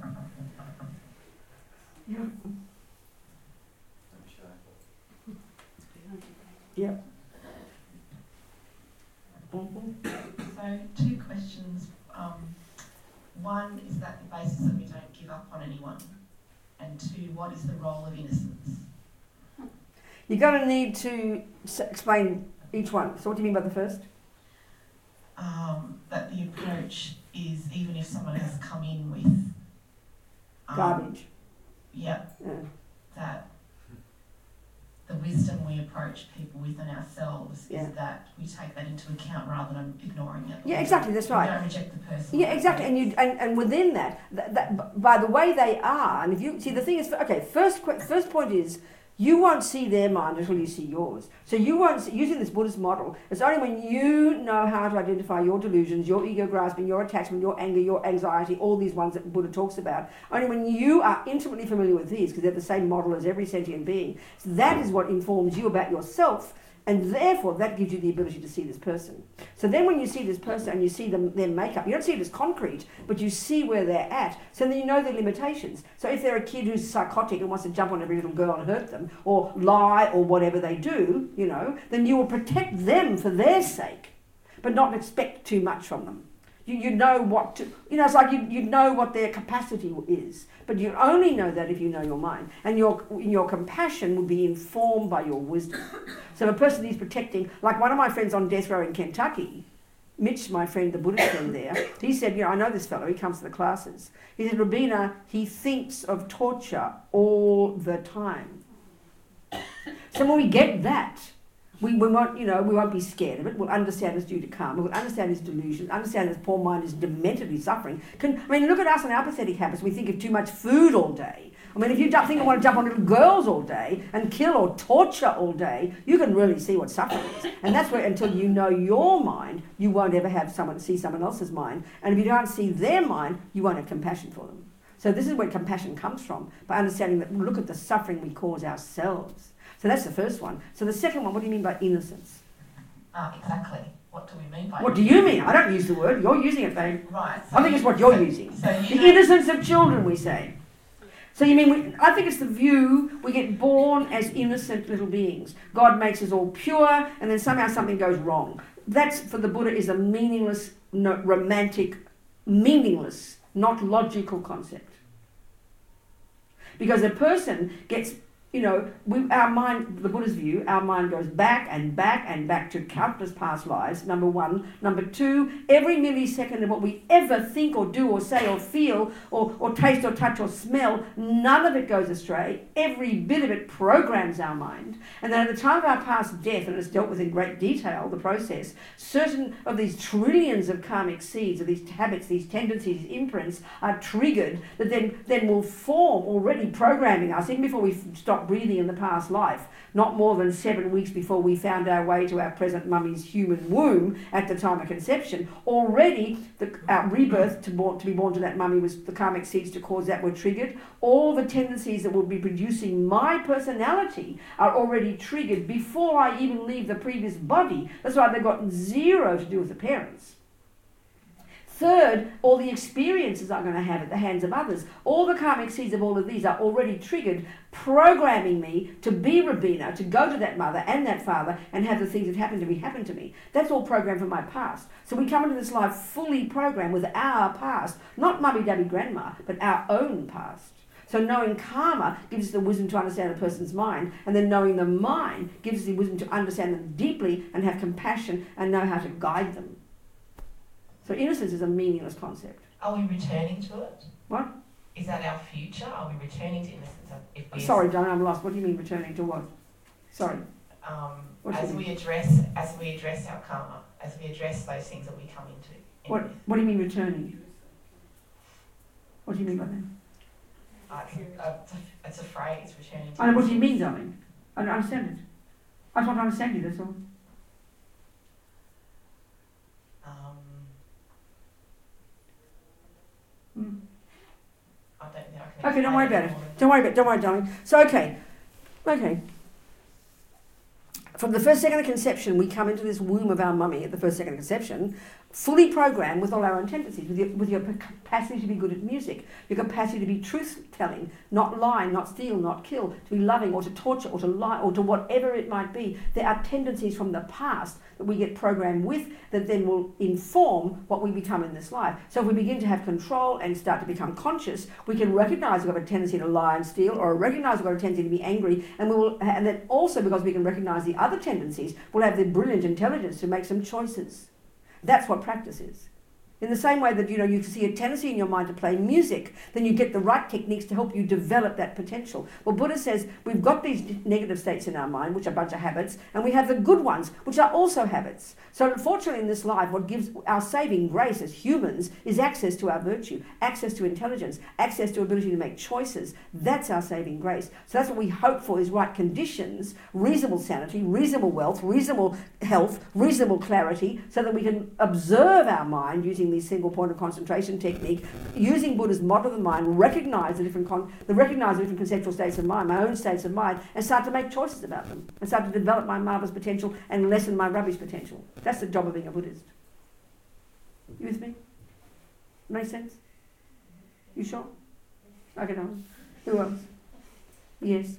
Yeah. Yeah. So, 2 questions. One, is that the basis that we don't give up on anyone? And 2, what is the role of innocence? You're going to need to explain each one. So what do you mean by the first? That the approach is, even if someone has come in with... Garbage. Yeah. Yeah. That the wisdom we approach people with and ourselves is that we take that into account rather than ignoring it. Yeah, exactly, that's right. We don't reject the person. Yeah, exactly, and within that, by the way they are, and if you see, the thing is, okay, first point is, you won't see their mind until you see yours. So you won't see, using this Buddhist model, it's only when you know how to identify your delusions, your ego grasping, your attachment, your anger, your anxiety, all these ones that Buddha talks about, only when you are intimately familiar with these, because they're the same model as every sentient being, so that is what informs you about yourself, and therefore that gives you the ability to see this person. So then when you see this person and you see their makeup, you don't see it as concrete, but you see where they're at, so then you know their limitations. So if they're a kid who's psychotic and wants to jump on every little girl and hurt them, or lie, or whatever they do, you know, then you will protect them for their sake, but not expect too much from them. You know what to, you know, it's like you know what their capacity is, but you only know that if you know your mind. And your compassion will be informed by your wisdom. So a person is protecting, like one of my friends on death row in Kentucky, Mitch, my friend, the Buddhist friend there, he said, you know, I know this fellow, he comes to the classes. He said, Robina, he thinks of torture all the time. So when we get that, we won't, you know, we won't be scared of it. We'll understand it's due to karma. We'll understand his delusions. Understand his poor mind is dementedly suffering. I mean, look at us and our pathetic habits. We think of too much food all day. I mean, if you think I want to jump on little girls all day and kill or torture all day, you can really see what suffering is. And that's where, until you know your mind, you won't ever have someone see someone else's mind. And if you don't see their mind, you won't have compassion for them. So this is where compassion comes from, by understanding that, look at the suffering we cause ourselves. So that's the first one. So the second one, what do you mean by innocence? Exactly. What do we mean by What do you mean? I don't use the word. You're using it, babe. Right. I think it's what you're using. The innocence of children, we say. So you mean, I think it's the view, we get born as innocent little beings. God makes us all pure, and then somehow something goes wrong. That's, for the Buddha, is a meaningless, romantic, meaningless, not logical concept. Because a person gets, you know, our mind, the Buddha's view, our mind goes back and back and back to countless past lives, number one. Number two, every millisecond of what we ever think or do or say or feel or taste or touch or smell, none of it goes astray. Every bit of it programs our mind. And then at the time of our past death, and it's dealt with in great detail, the process, certain of these trillions of karmic seeds, of these habits, these tendencies, these imprints are triggered that then will form, already programming us, even before we stop breathing in the past life, not more than 7 weeks before we found our way to our present mummy's human womb at the time of conception. Already our rebirth to be born to that mummy, was the karmic seeds to cause that were triggered. All the tendencies that will be producing my personality are already triggered before I even leave the previous body. That's why they've got zero to do with the parents. Third, all the experiences I'm going to have at the hands of others. All the karmic seeds of all of these are already triggered, programming me to be Robina, to go to that mother and that father and have the things that happen to me. That's all programmed from my past. So we come into this life fully programmed with our past, not mummy-daddy grandma, but our own past. So knowing karma gives us the wisdom to understand a person's mind, and then knowing the mind gives us the wisdom to understand them deeply and have compassion and know how to guide them. So innocence is a meaningless concept. Are we returning to it? What? Is that our future? Are we returning to innocence? Sorry, Diane, I'm lost. What do you mean returning to what? Sorry. As we address our karma, as we address those things that we come into. What do you mean returning? What do you mean by that? It's a phrase, returning to. I know, what do you mean, darling? I don't understand it. I don't understand you, that's all. Okay, don't worry about it. Don't worry, darling. So, okay. From the first second of conception, we come into this womb of our mummy at the first second of conception, fully programmed with all our own tendencies, with your capacity to be good at music, your capacity to be truth-telling, not lie, not steal, not kill, to be loving or to torture or to lie or to whatever it might be. There are tendencies from the past that we get programmed with that then will inform what we become in this life. So if we begin to have control and start to become conscious, we can recognise we've got a tendency to lie and steal, or recognise we've got a tendency to be angry, and then also because we can recognise the other tendencies, we'll have the brilliant intelligence to make some choices. That's what practice is. In the same way that, you can see a tendency in your mind to play music, then you get the right techniques to help you develop that potential. Well, Buddha says we've got these negative states in our mind, which are a bunch of habits, and we have the good ones, which are also habits. So unfortunately in this life, what gives our saving grace as humans is access to our virtue, access to intelligence, access to ability to make choices. That's our saving grace. So that's what we hope for, is right conditions, reasonable sanity, reasonable wealth, reasonable health, reasonable clarity, so that we can observe our mind using the single point of concentration technique, using Buddha's model of the mind, recognize the different conceptual states of mind, my own states of mind, and start to make choices about them, and start to develop my marvelous potential and lessen my rubbish potential. That's the job of being a Buddhist. You with me? Make sense? You sure? Okay, no. Who else? Yes.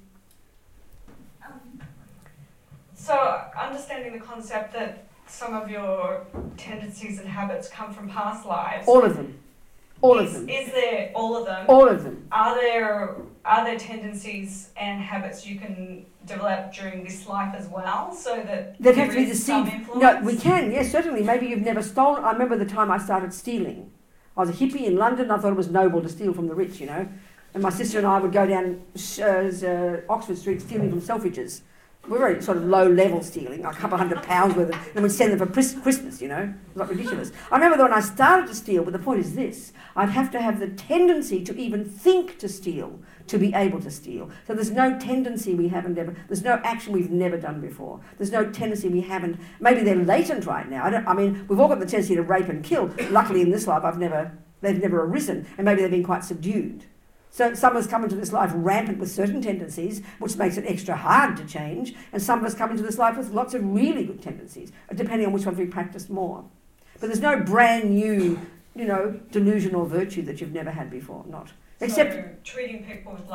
So, understanding the concept that some of your tendencies and habits come from past lives. All of them. Is there all of them? All of them. Are there tendencies and habits you can develop during this life as well, so that there have to be the some seed. influence? No, we can. Yes, certainly. Maybe you've never stolen. I remember the time I started stealing. I was a hippie in London. I thought it was noble to steal from the rich, And my sister and I would go down Oxford Street stealing from Selfridges. We're very sort of low-level stealing, like a couple £100 worth of, and we'd send them for Christmas, It was like ridiculous. I remember when I started to steal, but the point is this, I'd have to have the tendency to even think to steal, to be able to steal. So there's no tendency we haven't ever, there's no action we've never done before. There's no tendency we haven't, maybe they're latent right now. We've all got the tendency to rape and kill. Luckily in this life, they've never arisen, and maybe they've been quite subdued. So some of us come into this life rampant with certain tendencies, which makes it extra hard to change, and some of us come into this life with lots of really good tendencies, depending on which ones we practice more. But there's no brand new, delusional virtue that you've never had before, not. Except so treating people with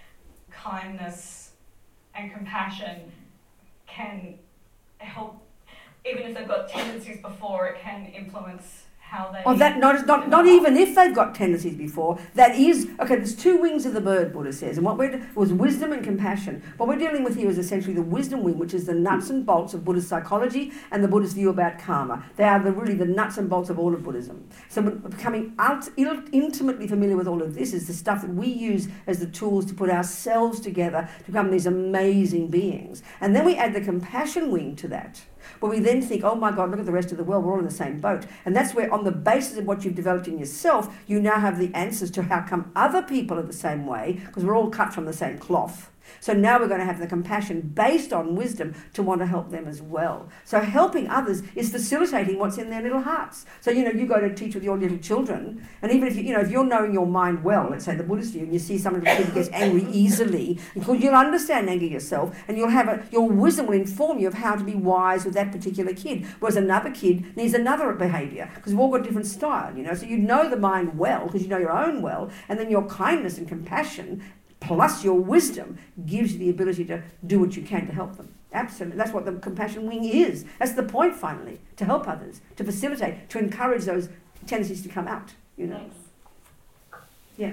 kindness and compassion can help, even if they've got tendencies before, it can influence how they... Not even if they've got tendencies before. That is... Okay, there's two wings of the bird, Buddha says, and what was wisdom and compassion. What we're dealing with here is essentially the wisdom wing, which is the nuts and bolts of Buddhist psychology and the Buddhist view about karma. They are really the nuts and bolts of all of Buddhism. So becoming intimately familiar with all of this is the stuff that we use as the tools to put ourselves together to become these amazing beings. And then we add the compassion wing to that. But we then think, oh my God, look at the rest of the world, we're all in the same boat. And that's where, on the basis of what you've developed in yourself, you now have the answers to how come other people are the same way, because we're all cut from the same cloth. So now we're going to have the compassion based on wisdom to want to help them as well. So helping others is facilitating what's in their little hearts. So, you go to teach with your little children, and even if if you're knowing your mind well, let's say the Buddhist view, and you see someone who gets angry easily, because you'll understand anger yourself, and your wisdom will inform you of how to be wise with that particular kid, whereas another kid needs another behaviour, because we've all got different style, So you know the mind well, because you know your own well, and then your kindness and compassion plus your wisdom gives you the ability to do what you can to help them. Absolutely. That's what the compassion wing is. That's the point, finally, to help others, to facilitate, to encourage those tendencies to come out, Thanks. Yeah.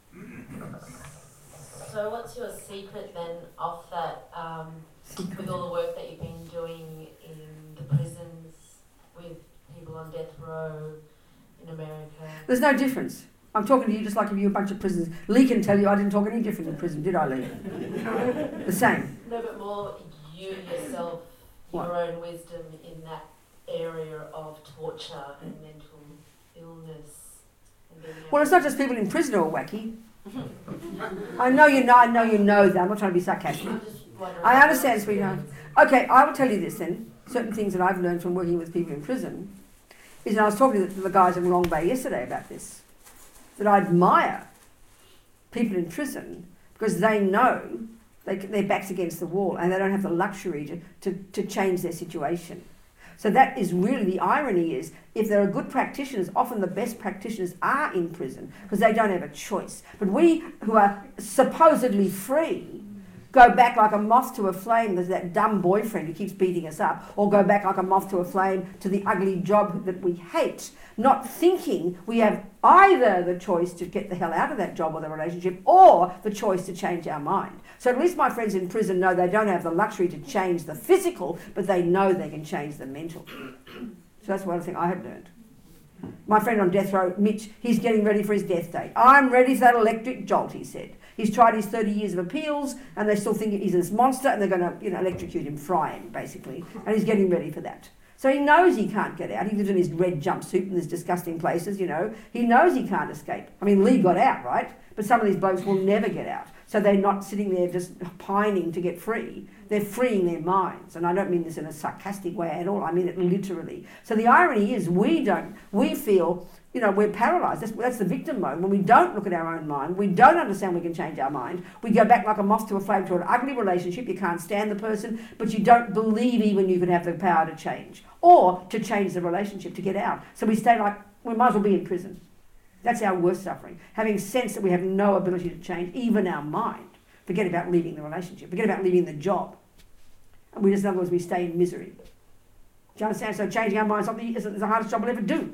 So what's your secret then of that, with all the work that you've been doing in the prisons, with people on death row in America? There's no difference. I'm talking to you just like if you were a bunch of prisoners. Lee can tell you I didn't talk any different in prison, did I, Lee? The same. No, but more you yourself, your own wisdom in that area of torture and mental illness. Well, it's not just people in prison who are wacky. I know you know that. I'm not trying to be sarcastic. I understand, sweetheart. Okay, I will tell you this then. Certain things that I've learned from working with people in prison is, and I was talking to the guys in Long Bay yesterday about this, that I admire people in prison because they know their back's against the wall and they don't have the luxury to change their situation. So that is really the irony is, if there are good practitioners, often the best practitioners are in prison because they don't have a choice. But we who are supposedly free go back like a moth to a flame. There's that dumb boyfriend who keeps beating us up, or go back like a moth to a flame to the ugly job that we hate, not thinking we have either the choice to get the hell out of that job or the relationship or the choice to change our mind. So at least my friends in prison know they don't have the luxury to change the physical, but they know they can change the mental. So that's one thing I have learned. My friend on death row, Mitch, he's getting ready for his death date. I'm ready for that electric jolt, he said. He's tried his 30 years of appeals and they still think he's this monster and they're going to electrocute him, fry him, basically. And he's getting ready for that. So he knows he can't get out. He lives in his red jumpsuit in these disgusting places, He knows he can't escape. I mean, Lee got out, right? But some of these blokes will never get out. So they're not sitting there just pining to get free. They're freeing their minds. And I don't mean this in a sarcastic way at all. I mean it literally. So the irony is we feel, we're paralysed. That's the victim mode. When we don't look at our own mind, we don't understand we can change our mind. We go back like a moth to a flame to an ugly relationship. You can't stand the person, but you don't believe even you can have the power to change or to change the relationship, to get out. So we stay like, we might as well be in prison. That's our worst suffering. Having sense that we have no ability to change even our mind. Forget about leaving the relationship. Forget about leaving the job. And in other words, we stay in misery. Do you understand? So changing our mind is the hardest job we'll ever do.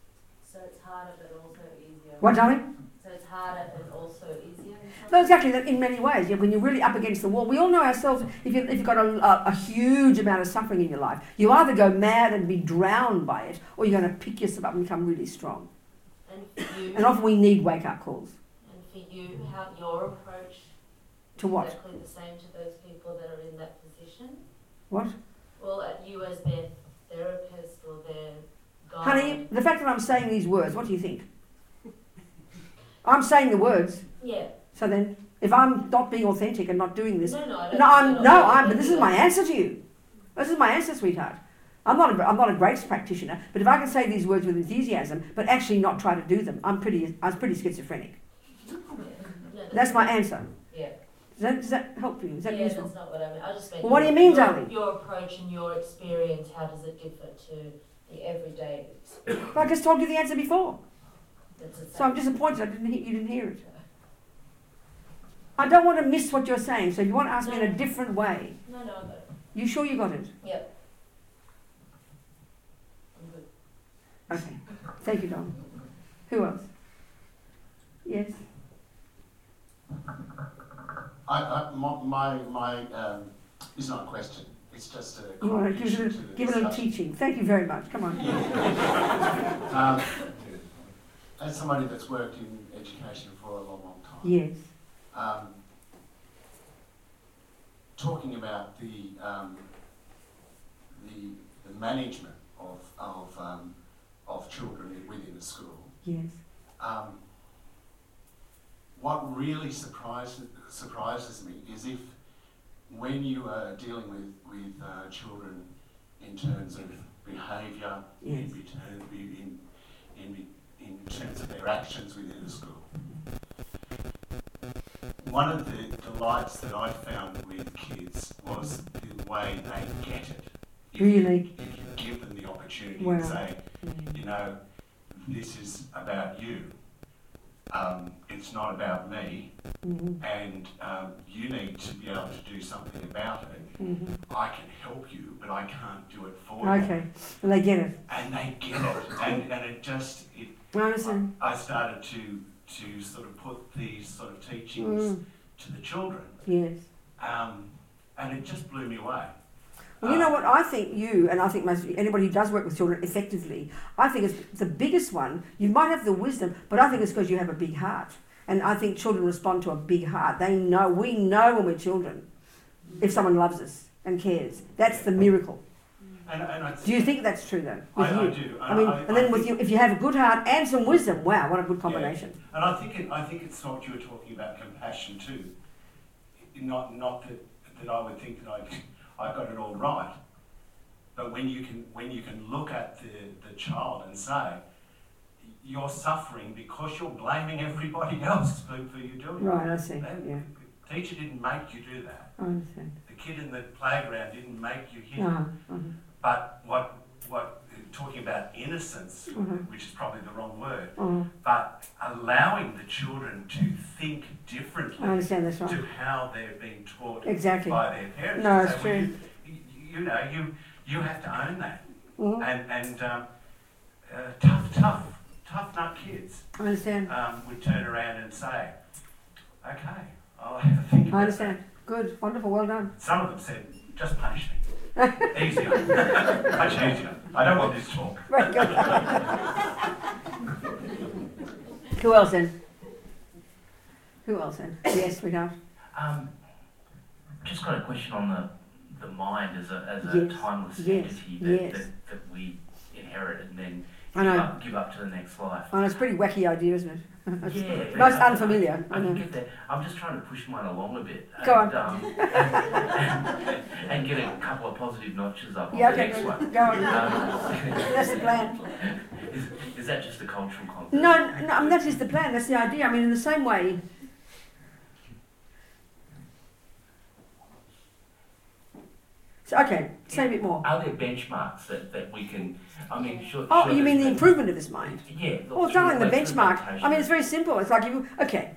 So it's harder but also easier. What, darling? So it's harder and also easier? No, exactly, in many ways. Yeah, when you're really up against the wall, we all know ourselves, if you've got a huge amount of suffering in your life, you either go mad and be drowned by it, or you're going to pick yourself up and become really strong. And for you, and often we need wake-up calls. And for you, how your approach to what? Exactly the same to those people that are in that position? What? Well, you as their therapist or their guide. Honey, the fact that I'm saying these words, what do you think? I'm saying the words. Yeah. So then, if I'm not being authentic and not doing this, but this is my answer to you. This is my answer, sweetheart. I'm not a great practitioner, but if I can say these words with enthusiasm, but actually not try to do them, I was pretty schizophrenic. That's my answer. Yeah. Does that help you? Is that useful? That's not what I mean. I just mean. Well, what do you mean, darling? Your approach and your experience, how does it differ to the everyday experience? I just told you the answer before. So I'm disappointed you didn't hear it. I don't want to miss what you're saying, so if you want to ask me in a different way. No, I got it. You sure you got it? Yep. Okay. Thank you, Don. Who else? Yes. It's not a question. It's just a you want to give it a teaching. Thank you very much. Come on. As somebody that's worked in education for a long, long time. Yes. Talking about the management of children within a school. Yes. What really surprises me is if, when you are dealing with children in terms of behaviour, yes. in terms of their actions within the school. One of the delights that I found with kids was the way they get it. Really? If you give them the opportunity wow. and say, this is about you. It's not about me, and you need to be able to do something about it. I can help you, but I can't do it for you. Okay, and they get it. And they get it, and it just, I started to sort of put these sort of teachings to the children. Yes. And it just blew me away. Well, you know what, I think and I think anybody who does work with children effectively, I think it's the biggest one. You might have the wisdom, but I think it's because you have a big heart. And I think children respond to a big heart. We know when we're children, if someone loves us and cares. That's the miracle. Do you think that's true though? I do. If you have a good heart and some wisdom, wow, what a good combination. Yeah. And I think it's what you were talking about, compassion too. Not that I would think that I got it all right, but when you can look at the child and say, you're suffering because you're blaming everybody else for you doing it. Right, I see. Yeah. The teacher didn't make you do that. I understand. The kid in the playground didn't make you hit Uh-huh. him. But what talking about innocence, which is probably the wrong word, but allowing the children to think differently I understand, that's right. to how they're being taught Exactly. by their parents. No, So it's true. You have to own that. Mm-hmm. And tough nut kids I understand. would turn around and say, okay, I'll have a think about I understand. Good, wonderful, well done. that. Some of them said, just punish me. Easier. Much easier. I don't want this talk. Very good. Who else then? Yes, we don't. Just got a question on the mind as a Yes. timeless Yes. entity that we inherit and then I know. give up to the next life. Oh, it's a pretty wacky idea, isn't it? Yeah, Most but unfamiliar. I can get that. I'm just trying to push mine along a bit. Go on. And get a couple of positive notches up Yeah, on the okay, next one. go on. That's the plan. Is that just a cultural concept? No, I mean, that is the plan, that's the idea. I mean, in the same way... So, okay, say a bit more. Are there benchmarks that we can... I mean, sure... Oh, sure you mean there's the improvement of his mind? Yeah. Well, through darling, the through benchmark. meditation. I mean, it's very simple. It's like you... Okay.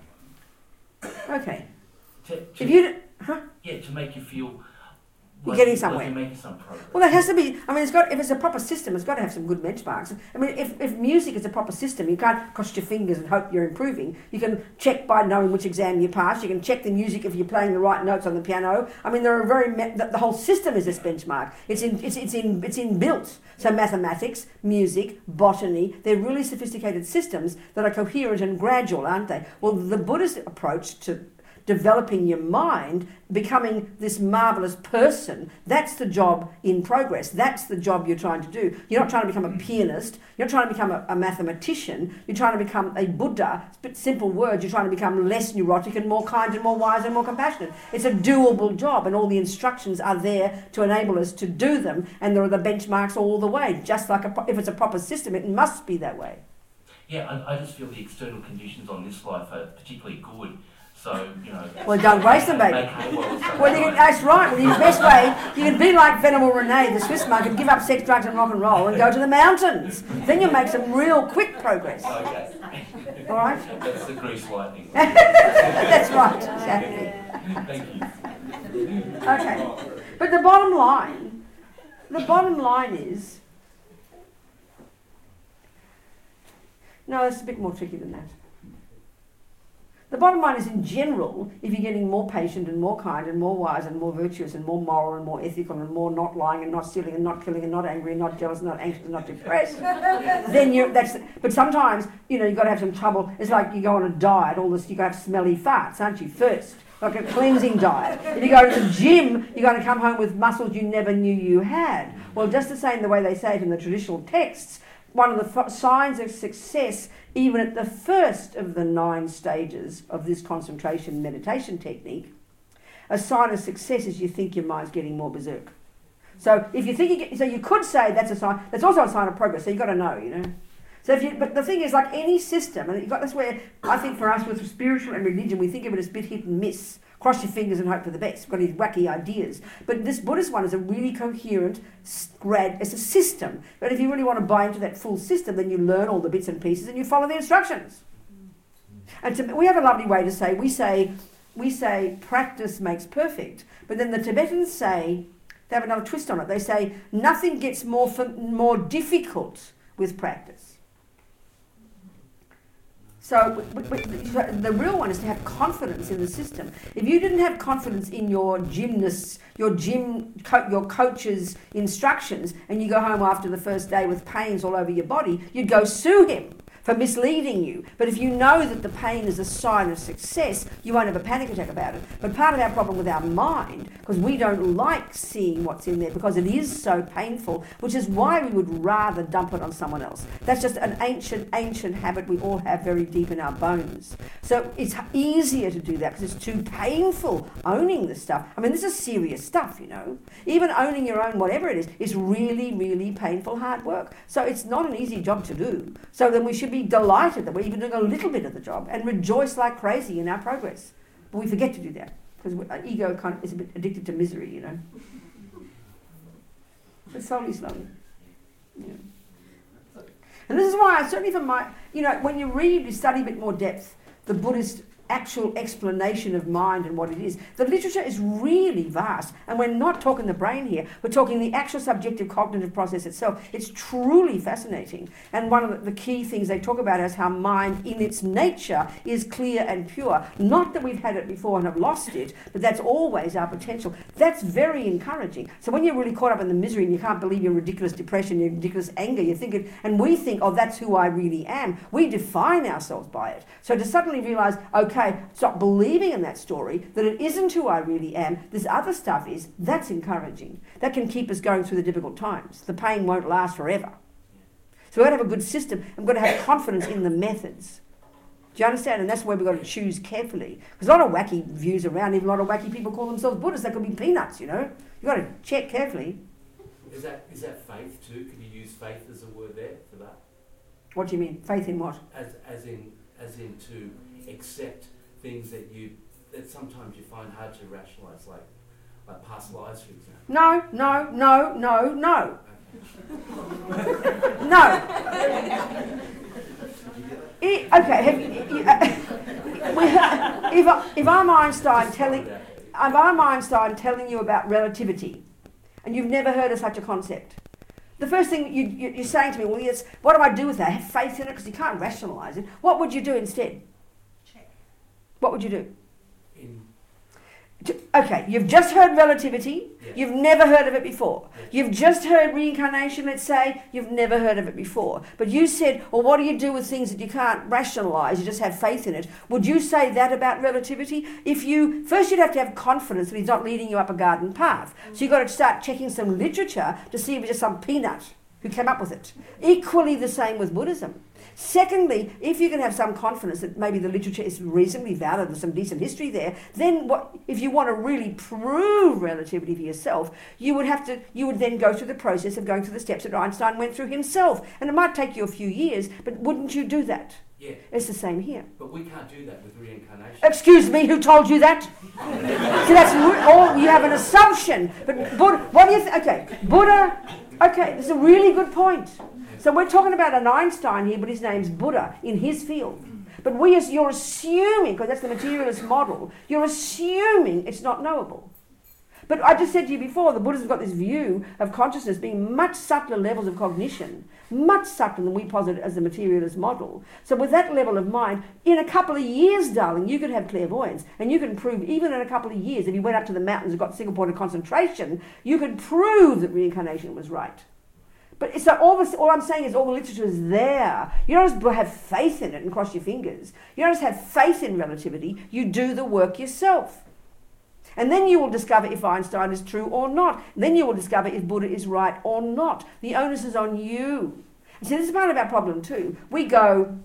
To If you... Huh? Yeah, to make you feel... You're getting somewhere. You're making some progress. Well, that has to be. I mean, if it's a proper system, it's got to have some good benchmarks. I mean, if music is a proper system, you can't cross your fingers and hope you're improving. You can check by knowing which exam you pass. You can check the music if you're playing the right notes on the piano. I mean, there are the whole system is this benchmark. It's inbuilt. So mathematics, music, botany, they're really sophisticated systems that are coherent and gradual, aren't they? Well, the Buddhist approach to developing your mind, becoming this marvellous person, that's the job in progress. That's the job you're trying to do. You're not trying to become a pianist. You're not trying to become a mathematician. You're trying to become a Buddha. It's a bit simple words. You're trying to become less neurotic and more kind and more wise and more compassionate. It's a doable job, and all the instructions are there to enable us to do them, and there are the benchmarks all the way. Just like if it's a proper system, it must be that way. Yeah, I just feel the external conditions on this life are particularly good. So, Well, don't waste them, baby. That's right. Well, the best way, you can be like Venerable Renee, the Swiss monk, and give up sex, drugs and rock and roll and go to the mountains. Then you'll make some real quick progress. Okay. All right? That's the grease lightning. That's right, exactly. Thank you. Okay. But the bottom line is... No, it's a bit more tricky than that. The bottom line is, in general, if you're getting more patient and more kind and more wise and more virtuous and more moral and more ethical and more not lying and not stealing and not killing and not angry and not jealous and not anxious and not depressed, then but sometimes, you've got to have some trouble. It's like you go on a diet, all this, you've got to have smelly farts, aren't you, first? Like a cleansing diet. If you go to the gym, you're going to come home with muscles you never knew you had. Well, just the same the way they say it in the traditional texts, one of the signs of success, even at the first of the 9 stages of this concentration meditation technique, a sign of success is you think your mind's getting more berserk. So if you think so you could say that's a sign. That's also a sign of progress. So you've got to know, So but the thing is, like any system, and that's where I think for us with spiritual and religion, we think of it as a bit hit and miss. Cross your fingers and hope for the best. We've got these wacky ideas. But this Buddhist one is a really coherent, it's a system. But if you really want to buy into that full system, then you learn all the bits and pieces and you follow the instructions. And we have a lovely way to say, we say practice makes perfect. But then the Tibetans say, they have another twist on it. They say nothing gets more difficult with practice. So the real one is to have confidence in the system. If you didn't have confidence in your gymnasts, your coach's instructions, and you go home after the first day with pains all over your body, you'd go sue him for misleading you. But if you know that the pain is a sign of success, you won't have a panic attack about it. But part of our problem with our mind, because we don't like seeing what's in there because it is so painful, which is why we would rather dump it on someone else. That's just an ancient habit we all have very deep in our bones. So it's easier to do that because it's too painful owning the stuff. I mean, this is serious stuff, you know. Even owning your own whatever it is really, really painful, hard work. So it's not an easy job to do. So then we should be delighted that we're even doing a little bit of the job and rejoice like crazy in our progress. But we forget to do that because our ego kind of is a bit addicted to misery, you know. But slowly. Yeah. And this is why I certainly from my, you know, when you read, you study a bit more depth, the Buddhist actual explanation of mind and what it is. The literature is really vast, and we're not talking the brain here, we're talking the actual subjective cognitive process itself. It's truly fascinating, and one of the key things they talk about is how mind in its nature is clear and pure. Not that we've had it before and have lost it, but that's always our potential. That's very encouraging. So when you're really caught up in the misery and you can't believe your ridiculous depression, your ridiculous anger, you think it, and we think, oh, that's who I really am. We define ourselves by it. So to suddenly realise, okay, stop believing in that story, that it isn't who I really am, this other stuff is, that's encouraging. That can keep us going through the difficult times. The pain won't last forever. So we've got to have a good system, and we've got to have confidence in the methods. Do you understand? And that's where we've got to choose carefully. There's a lot of wacky views around, even a lot of wacky people call themselves Buddhists. They could be peanuts, you know. You've got to check carefully. Is that faith too? Can you use faith as a word there for that? What do you mean? Faith in what? As in to accept things that sometimes you find hard to rationalise, like past lives, for example. No. No. If I'm Einstein telling you about relativity, and you've never heard of such a concept, the first thing you're saying to me, well, yes, what do I do with that? I have faith in it because you can't rationalise it. What would you do instead? Check. What would you do? Okay, you've just heard relativity. Yes. You've never heard of it before. Yes. You've just heard reincarnation, let's say. You've never heard of it before. But you said, well, what do you do with things that you can't rationalise? You just have faith in it. Would you say that about relativity? First you'd have to have confidence that he's not leading you up a garden path. So you've got to start checking some literature to see if it's just some peanut who came up with it. Equally the same with Buddhism. Secondly, if you can have some confidence that maybe the literature is reasonably valid, there's some decent history there, then if you want to really prove relativity for yourself, you would then go through the process of going through the steps that Einstein went through himself. And it might take you a few years, but wouldn't you do that? Yeah. It's the same here. But we can't do that with reincarnation. Excuse me, who told you that? So that's all, you have an assumption. But Buddha, what do you think? Okay, Buddha, okay, that's a really good point. So we're talking about an Einstein here, but his name's Buddha in his field. But you're assuming, because that's the materialist model, you're assuming it's not knowable. But I just said to you before, the Buddhists have got this view of consciousness being much subtler levels of cognition, much subtler than we posit as the materialist model. So with that level of mind, in a couple of years, darling, you could have clairvoyance, and you can prove, even in a couple of years, if you went up to the mountains and got single point of concentration, you could prove that reincarnation was right. But so all I'm saying is all the literature is there. You don't just have faith in it and cross your fingers. You don't just have faith in relativity. You do the work yourself. And then you will discover if Einstein is true or not. Then you will discover if Buddha is right or not. The onus is on you. And so this is part of our problem too. We go,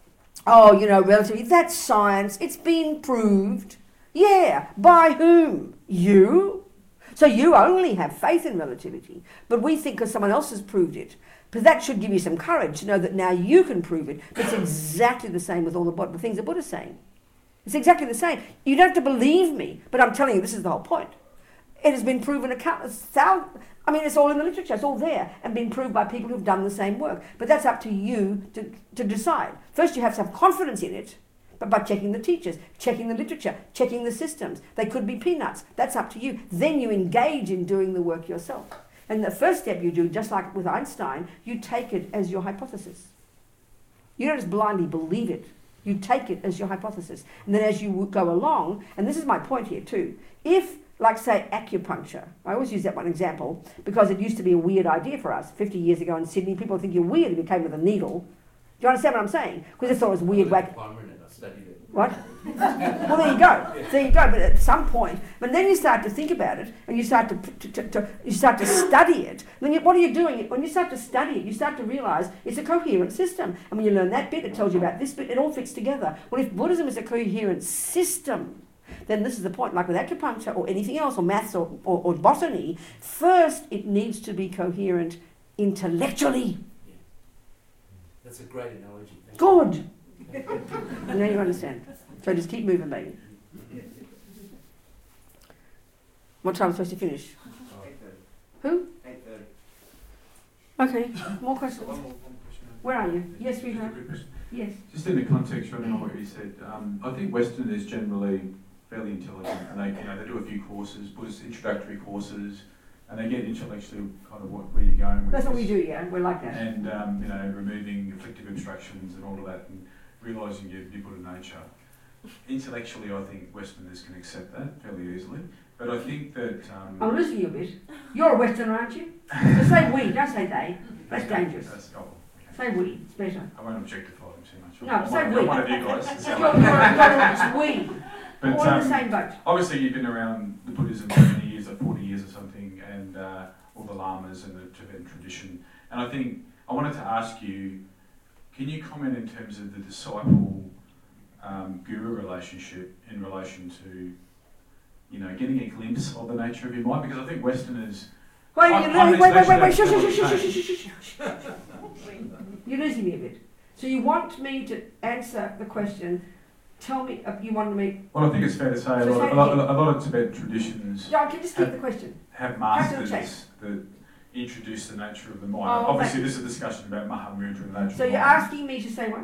oh, relativity, that's science. It's been proved. Yeah, by whom? You? So you only have faith in relativity, but we think because someone else has proved it. But that should give you some courage to know that now you can prove it. But it's exactly the same with all the things that Buddha's saying. It's exactly the same. You don't have to believe me, but I'm telling you, this is the whole point. It has been proven it's all in the literature, it's all there, and been proved by people who've done the same work. But that's up to you to decide. First you have to have confidence in it, but by checking the teachers, checking the literature, checking the systems. They could be peanuts. That's up to you. Then you engage in doing the work yourself. And the first step you do, just like with Einstein, you take it as your hypothesis. You don't just blindly believe it. You take it as your hypothesis. And then as you go along, and this is my point here too, if, like say, acupuncture, I always use that one example because it used to be a weird idea for us. 50 years ago in Sydney, people think you're weird if you came with a needle. Do you understand what I'm saying? Because they thought it was weird. I studied it. What? Well, there you go. There you go. But at some point, but then you start to think about it, and you start to study it. Then what are you doing? When you start to study it, you start to realise it's a coherent system. And when you learn that bit, it tells you about this bit. It all fits together. Well, if Buddhism is a coherent system, then this is the point. Like with acupuncture or anything else, or maths or botany, first it needs to be coherent intellectually. Yeah. That's a great analogy. Good. Now you understand. So just keep moving, baby. What time am I supposed to finish? 8:30. Who? 8:30. Okay. More questions? One question. Where are you? Yes, we have. Yes. Just in the context running on what you said, I think Westerners generally fairly intelligent, and they do a few courses, Buddhist introductory courses, and they get intellectually kind of where you're going with That's what this. we do, yeah. We're like that. And removing afflictive obstructions and all of that, and realising your Buddha nature. Intellectually, I think Westerners can accept that fairly easily. But I think that... I'm losing you a bit. You're a Westerner, aren't you? So say we, don't say they. That's dangerous. Say we, it's better. I won't objectify them too much. No, say we. I'm one of you guys. It's we. But, all in the same boat. Obviously, you've been around the Buddhism for many years, like 40 years or something, and all the lamas and the Tibetan tradition. And I think I wanted to ask you, can you comment in terms of the disciple-guru relationship in relation to, getting a glimpse of the nature of your mind? Because I think Westerners... Wait, shush. You're losing me a bit. So you want me to answer the question, tell me, you want me... Well, I think it's fair to say a lot of Tibetan traditions... No, I can just keep the question. ...have masters that introduce the nature of the mind. Obviously, this is a discussion about Mahamudra and the nature of the mind. So you're asking me to say what?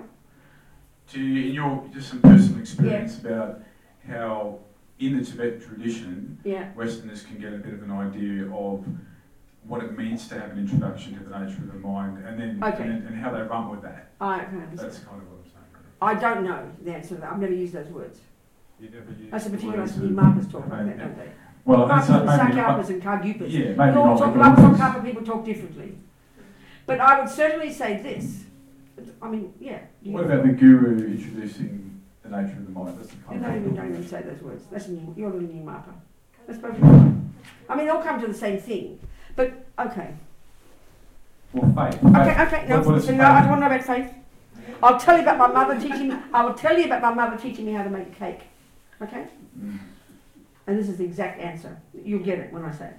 In your just some personal experience about how in the Tibetan tradition, Westerners can get a bit of an idea of what it means to have an introduction to the nature of the mind, and then and how they run with that. I can understand. That's kind of what I'm saying. Really. I don't know the answer to that. I've never used those words. You never used that's a particular Mamas talk about that, don't they? Well, that's Sakyalpas and Kargyupas. Yeah, maybe not. Some type of people talk differently. But I would certainly say this. I mean, What about the guru introducing the nature of the mind? That's the kind of don't even say those words. That's you're a little new Mapa. That's perfectly fine. I mean, they all come to the same thing. But, okay. Well, faith. Okay, no, I don't want to know about faith. I'll tell you about my mother teaching me, how to make a cake. Okay? Mm. And this is the exact answer. You'll get it when I say it.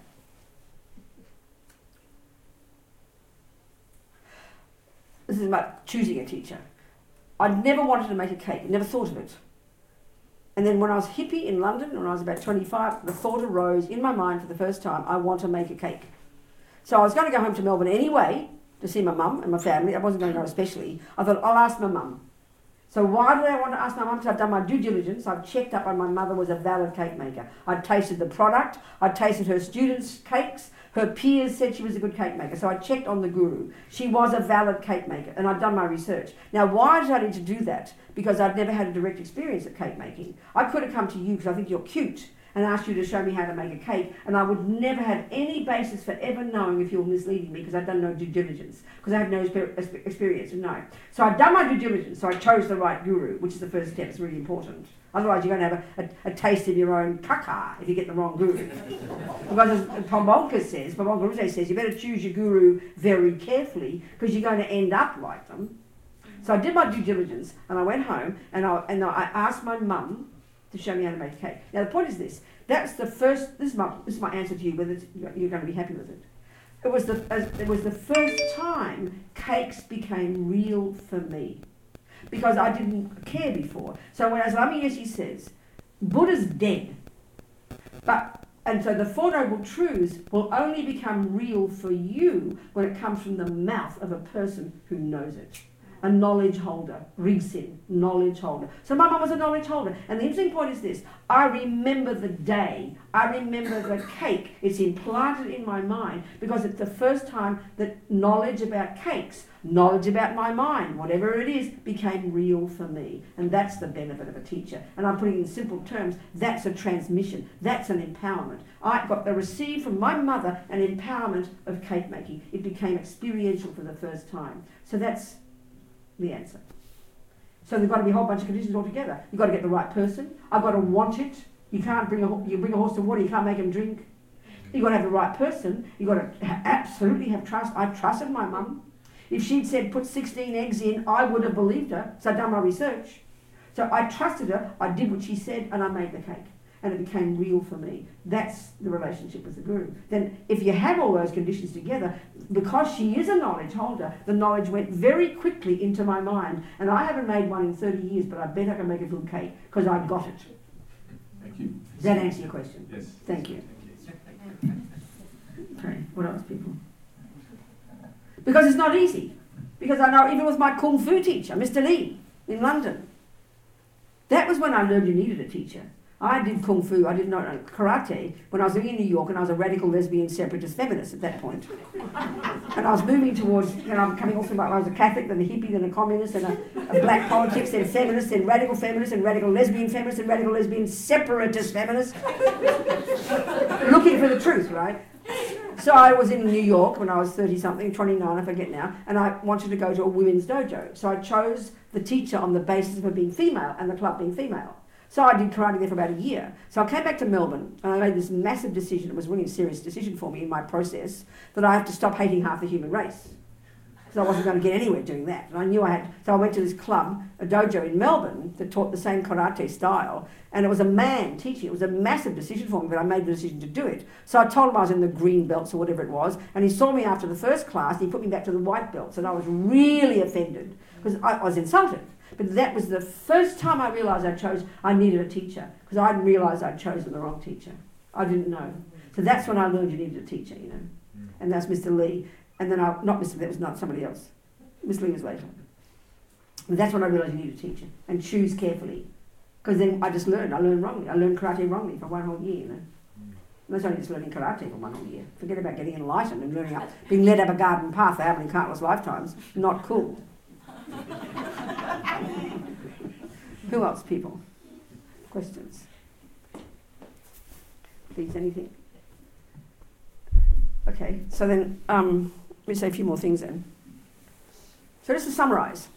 This is about choosing a teacher. I never wanted to make a cake, never thought of it. And then when I was hippie in London, when I was about 25, the thought arose in my mind for the first time, I want to make a cake. So I was going to go home to Melbourne anyway to see my mum and my family. I wasn't going to go especially. I thought, I'll ask my mum. So why did I want to ask my mum? Because I'd done my due diligence. I'd checked up on my mother was a valid cake maker. I'd tasted the product. I'd tasted her students' cakes. Her peers said she was a good cake maker. So I checked on the guru. She was a valid cake maker. And I'd done my research. Now, why did I need to do that? Because I'd never had a direct experience at cake making. I could have come to you because I think you're cute and asked you to show me how to make a cake, and I would never have any basis for ever knowing if you were misleading me because I'd done no due diligence, because I had no experience of knowing. So I'd done my due diligence, so I chose the right guru, which is the first step. It's really important. Otherwise you're going to have a taste of your own caca if you get the wrong guru. Because as Pambonka says, you better choose your guru very carefully because you're going to end up like them. So I did my due diligence, and I went home, and I asked my mum to show me how to make a cake. Now the point is this. That's the first. This is my answer to you. Whether you're going to be happy with it. It was the first time cakes became real for me, because I didn't care before. So when Lama Yeshe says, Buddha's dead, and so the Four Noble Truths will only become real for you when it comes from the mouth of a person who knows it. A knowledge holder, Rigsin, knowledge holder. So my mum was a knowledge holder. And the interesting point is this. I remember the day. I remember the cake. It's implanted in my mind because it's the first time that knowledge about cakes, knowledge about my mind, whatever it is, became real for me. And that's the benefit of a teacher. And I'm putting it in simple terms. That's a transmission. That's an empowerment. I received from my mother an empowerment of cake making. It became experiential for the first time. So that's the answer. So there's got to be a whole bunch of conditions altogether. You've got to get the right person. I've got to want it. You can't bring you bring a horse to water, you can't make him drink. You've got to have the right person. You've got to absolutely have trust. I trusted my mum. If she'd said put 16 eggs in, I would have believed her. So I'd done my research. So I trusted her, I did what she said, and I made the cake. And it became real for me. That's the relationship with the guru. Then if you have all those conditions together, because she is a knowledge holder, the knowledge went very quickly into my mind. And I haven't made one in 30 years, but I bet I can make a good cake, because I got it. Thank you. Does that answer your question? Yes. Thank you. Okay, what else, people? Because it's not easy. Because I know, even with my Kung Fu teacher, Mr. Lee, in London, that was when I learned you needed a teacher. I did Kung Fu, I did not karate when I was living in New York, and I was a radical lesbian separatist feminist at that point. And I was moving towards, I'm coming off from, I was a Catholic, then a hippie, then a communist, then a black politics, then feminist, then radical feminist, and radical lesbian feminist, and radical lesbian separatist feminist. Looking for the truth, right? So I was in New York when I was 30-something, 29, I forget now, and I wanted to go to a women's dojo. So I chose the teacher on the basis of her being female and the club being female. So I did karate there for about a year. So I came back to Melbourne and I made this massive decision. It was really a serious decision for me in my process that I have to stop hating half the human race. Because I wasn't going to get anywhere doing that. And I knew I had. So I went to this club, a dojo in Melbourne, that taught the same karate style. And it was a man teaching. It was a massive decision for me, but I made the decision to do it. So I told him I was in the green belts or whatever it was. And he saw me after the first class and he put me back to the white belts. And I was really offended because I was insulted. But that was the first time I realised I needed a teacher, because I didn't realise I'd chosen the wrong teacher. I didn't know. So that's when I learned you needed a teacher, And that's Mr. Lee. And then not Mr. Lee, that was not somebody else. Mr. Lee was later. But that's when I realised you needed a teacher. And choose carefully. Because then I just learned. I learned wrongly. I learned karate wrongly for one whole year, And that's only just learning karate for one whole year. Forget about getting enlightened and learning being led up a garden path for how many countless lifetimes. Not cool. Who else, people? Questions? Please, anything? Okay, so then let me say a few more things then. So just to summarise.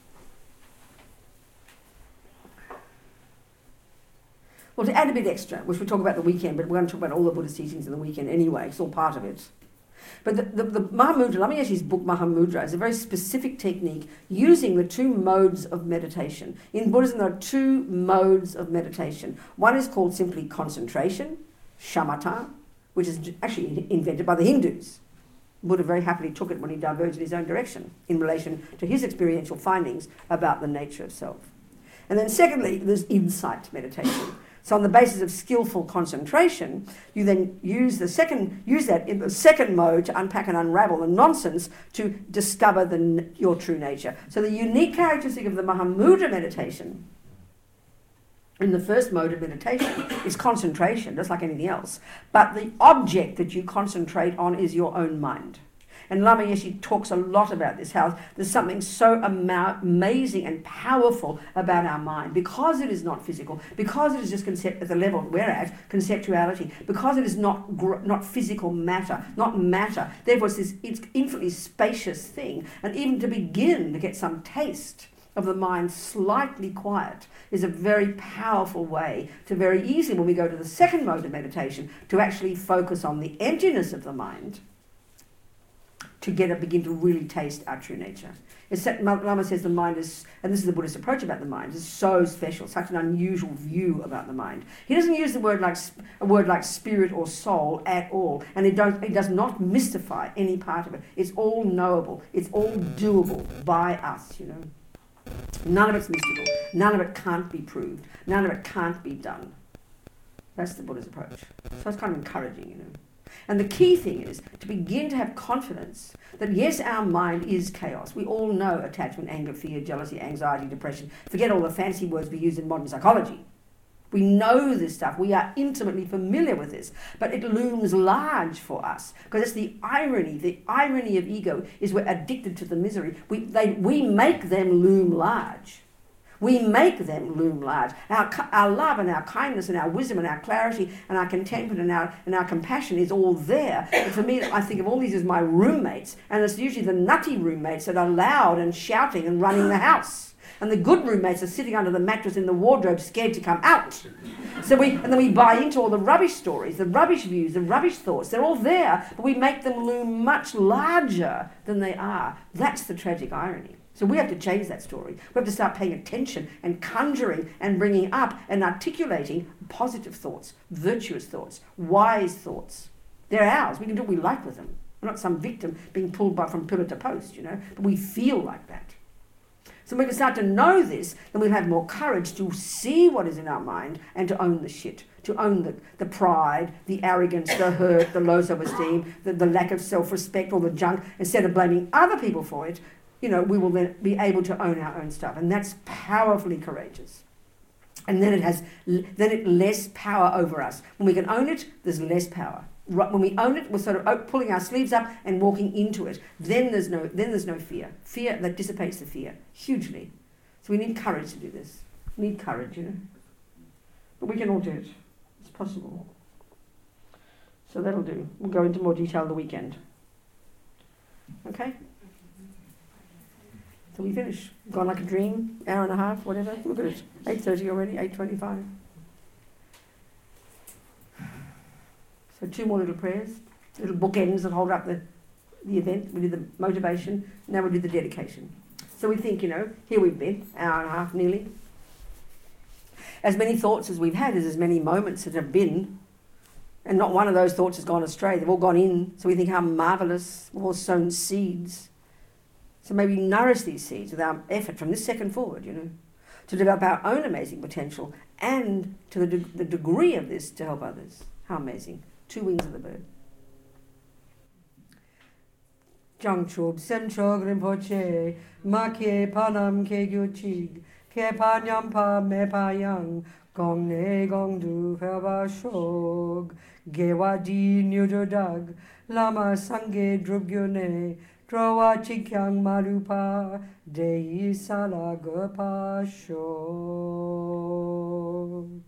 Well, to add a bit extra, which we'll talk about the weekend, but we're going to talk about all the Buddhist teachings in the weekend anyway, it's all part of it. But the Mahamudra, Lama-Yeshe's book Mahamudra, is a very specific technique using the two modes of meditation. In Buddhism, there are two modes of meditation. One is called simply concentration, shamatha, which is actually invented by the Hindus. Buddha very happily took it when he diverged in his own direction in relation to his experiential findings about the nature of self. And then secondly, there's insight meditation. So on the basis of skillful concentration, you then use that in the second mode to unpack and unravel the nonsense to discover your true nature. So the unique characteristic of the Mahamudra meditation in the first mode of meditation is concentration, just like anything else. But the object that you concentrate on is your own mind. And Lama Yeshe talks a lot about this, how there's something so amazing and powerful about our mind, because it is not physical, because it is just at the level we're at, conceptuality, because it is not physical matter, not matter. Therefore, it's infinitely spacious thing. And even to begin to get some taste of the mind slightly quiet is a very powerful way to very easily, when we go to the second mode of meditation, to actually focus on the emptiness of the mind, to begin to really taste our true nature. Lama says the mind is, and this is the Buddhist approach about the mind, is so special, such an unusual view about the mind. He doesn't use a word like spirit or soul at all, and he does not mystify any part of it. It's all knowable. It's all doable by us, None of it's mystical. None of it can't be proved. None of it can't be done. That's the Buddha's approach. So it's kind of encouraging, And the key thing is to begin to have confidence that yes, our mind is chaos. We all know attachment, anger, fear, jealousy, anxiety, depression. Forget all the fancy words we use in modern psychology. We know this stuff. We are intimately familiar with this. But it looms large for us. Because it's the irony. The irony of ego is we're addicted to the misery. We make them loom large. We make them loom large. Our love and our kindness and our wisdom and our clarity and our contentment and our compassion is all there. And for me, I think of all these as my roommates, and it's usually the nutty roommates that are loud and shouting and running the house. And the good roommates are sitting under the mattress in the wardrobe, scared to come out. And then we buy into all the rubbish stories, the rubbish views, the rubbish thoughts. They're all there, but we make them loom much larger than they are. That's the tragic irony. So we have to change that story. We have to start paying attention and conjuring and bringing up and articulating positive thoughts, virtuous thoughts, wise thoughts. They're ours. We can do what we like with them. We're not some victim being pulled from pillar to post, but we feel like that. So when we can start to know this, then we'll have more courage to see what is in our mind and to own the shit, to own the pride, the arrogance, the hurt, the low self-esteem, the lack of self-respect, all the junk. Instead of blaming other people for it, we will then be able to own our own stuff. And that's powerfully courageous. And then it less power over us. When we can own it, there's less power. When we own it, we're sort of pulling our sleeves up and walking into it. Then there's no fear. Fear, that dissipates the fear hugely. So we need courage to do this. We need courage, But we can all do it. It's possible. So that'll do. We'll go into more detail the weekend. Okay? So we finish. Gone like a dream, hour and a half, whatever. Look at it. 8:30 already, 8:25. So 2 more little prayers, little bookends that hold up the event. We did the motivation, now we did the dedication. So we think, here we've been, hour and a half nearly. As many thoughts as we've had is as many moments that have been, and not one of those thoughts has gone astray. They've all gone in, so we think how marvellous. We've all sown seeds. So maybe nourish these seeds with our effort from this second forward, to develop our own amazing potential and to the degree of this to help others. How amazing. 2 wings of the bird. Jangchub sem chog rinpoche, ma ke panam ke gyuchig, ke panyam pa me pa yang, gong ne gong du felba shog, gewa di nyudo dag, lama sange drubgyo ne, drowa chikyang marupa, dei sala gopa shog.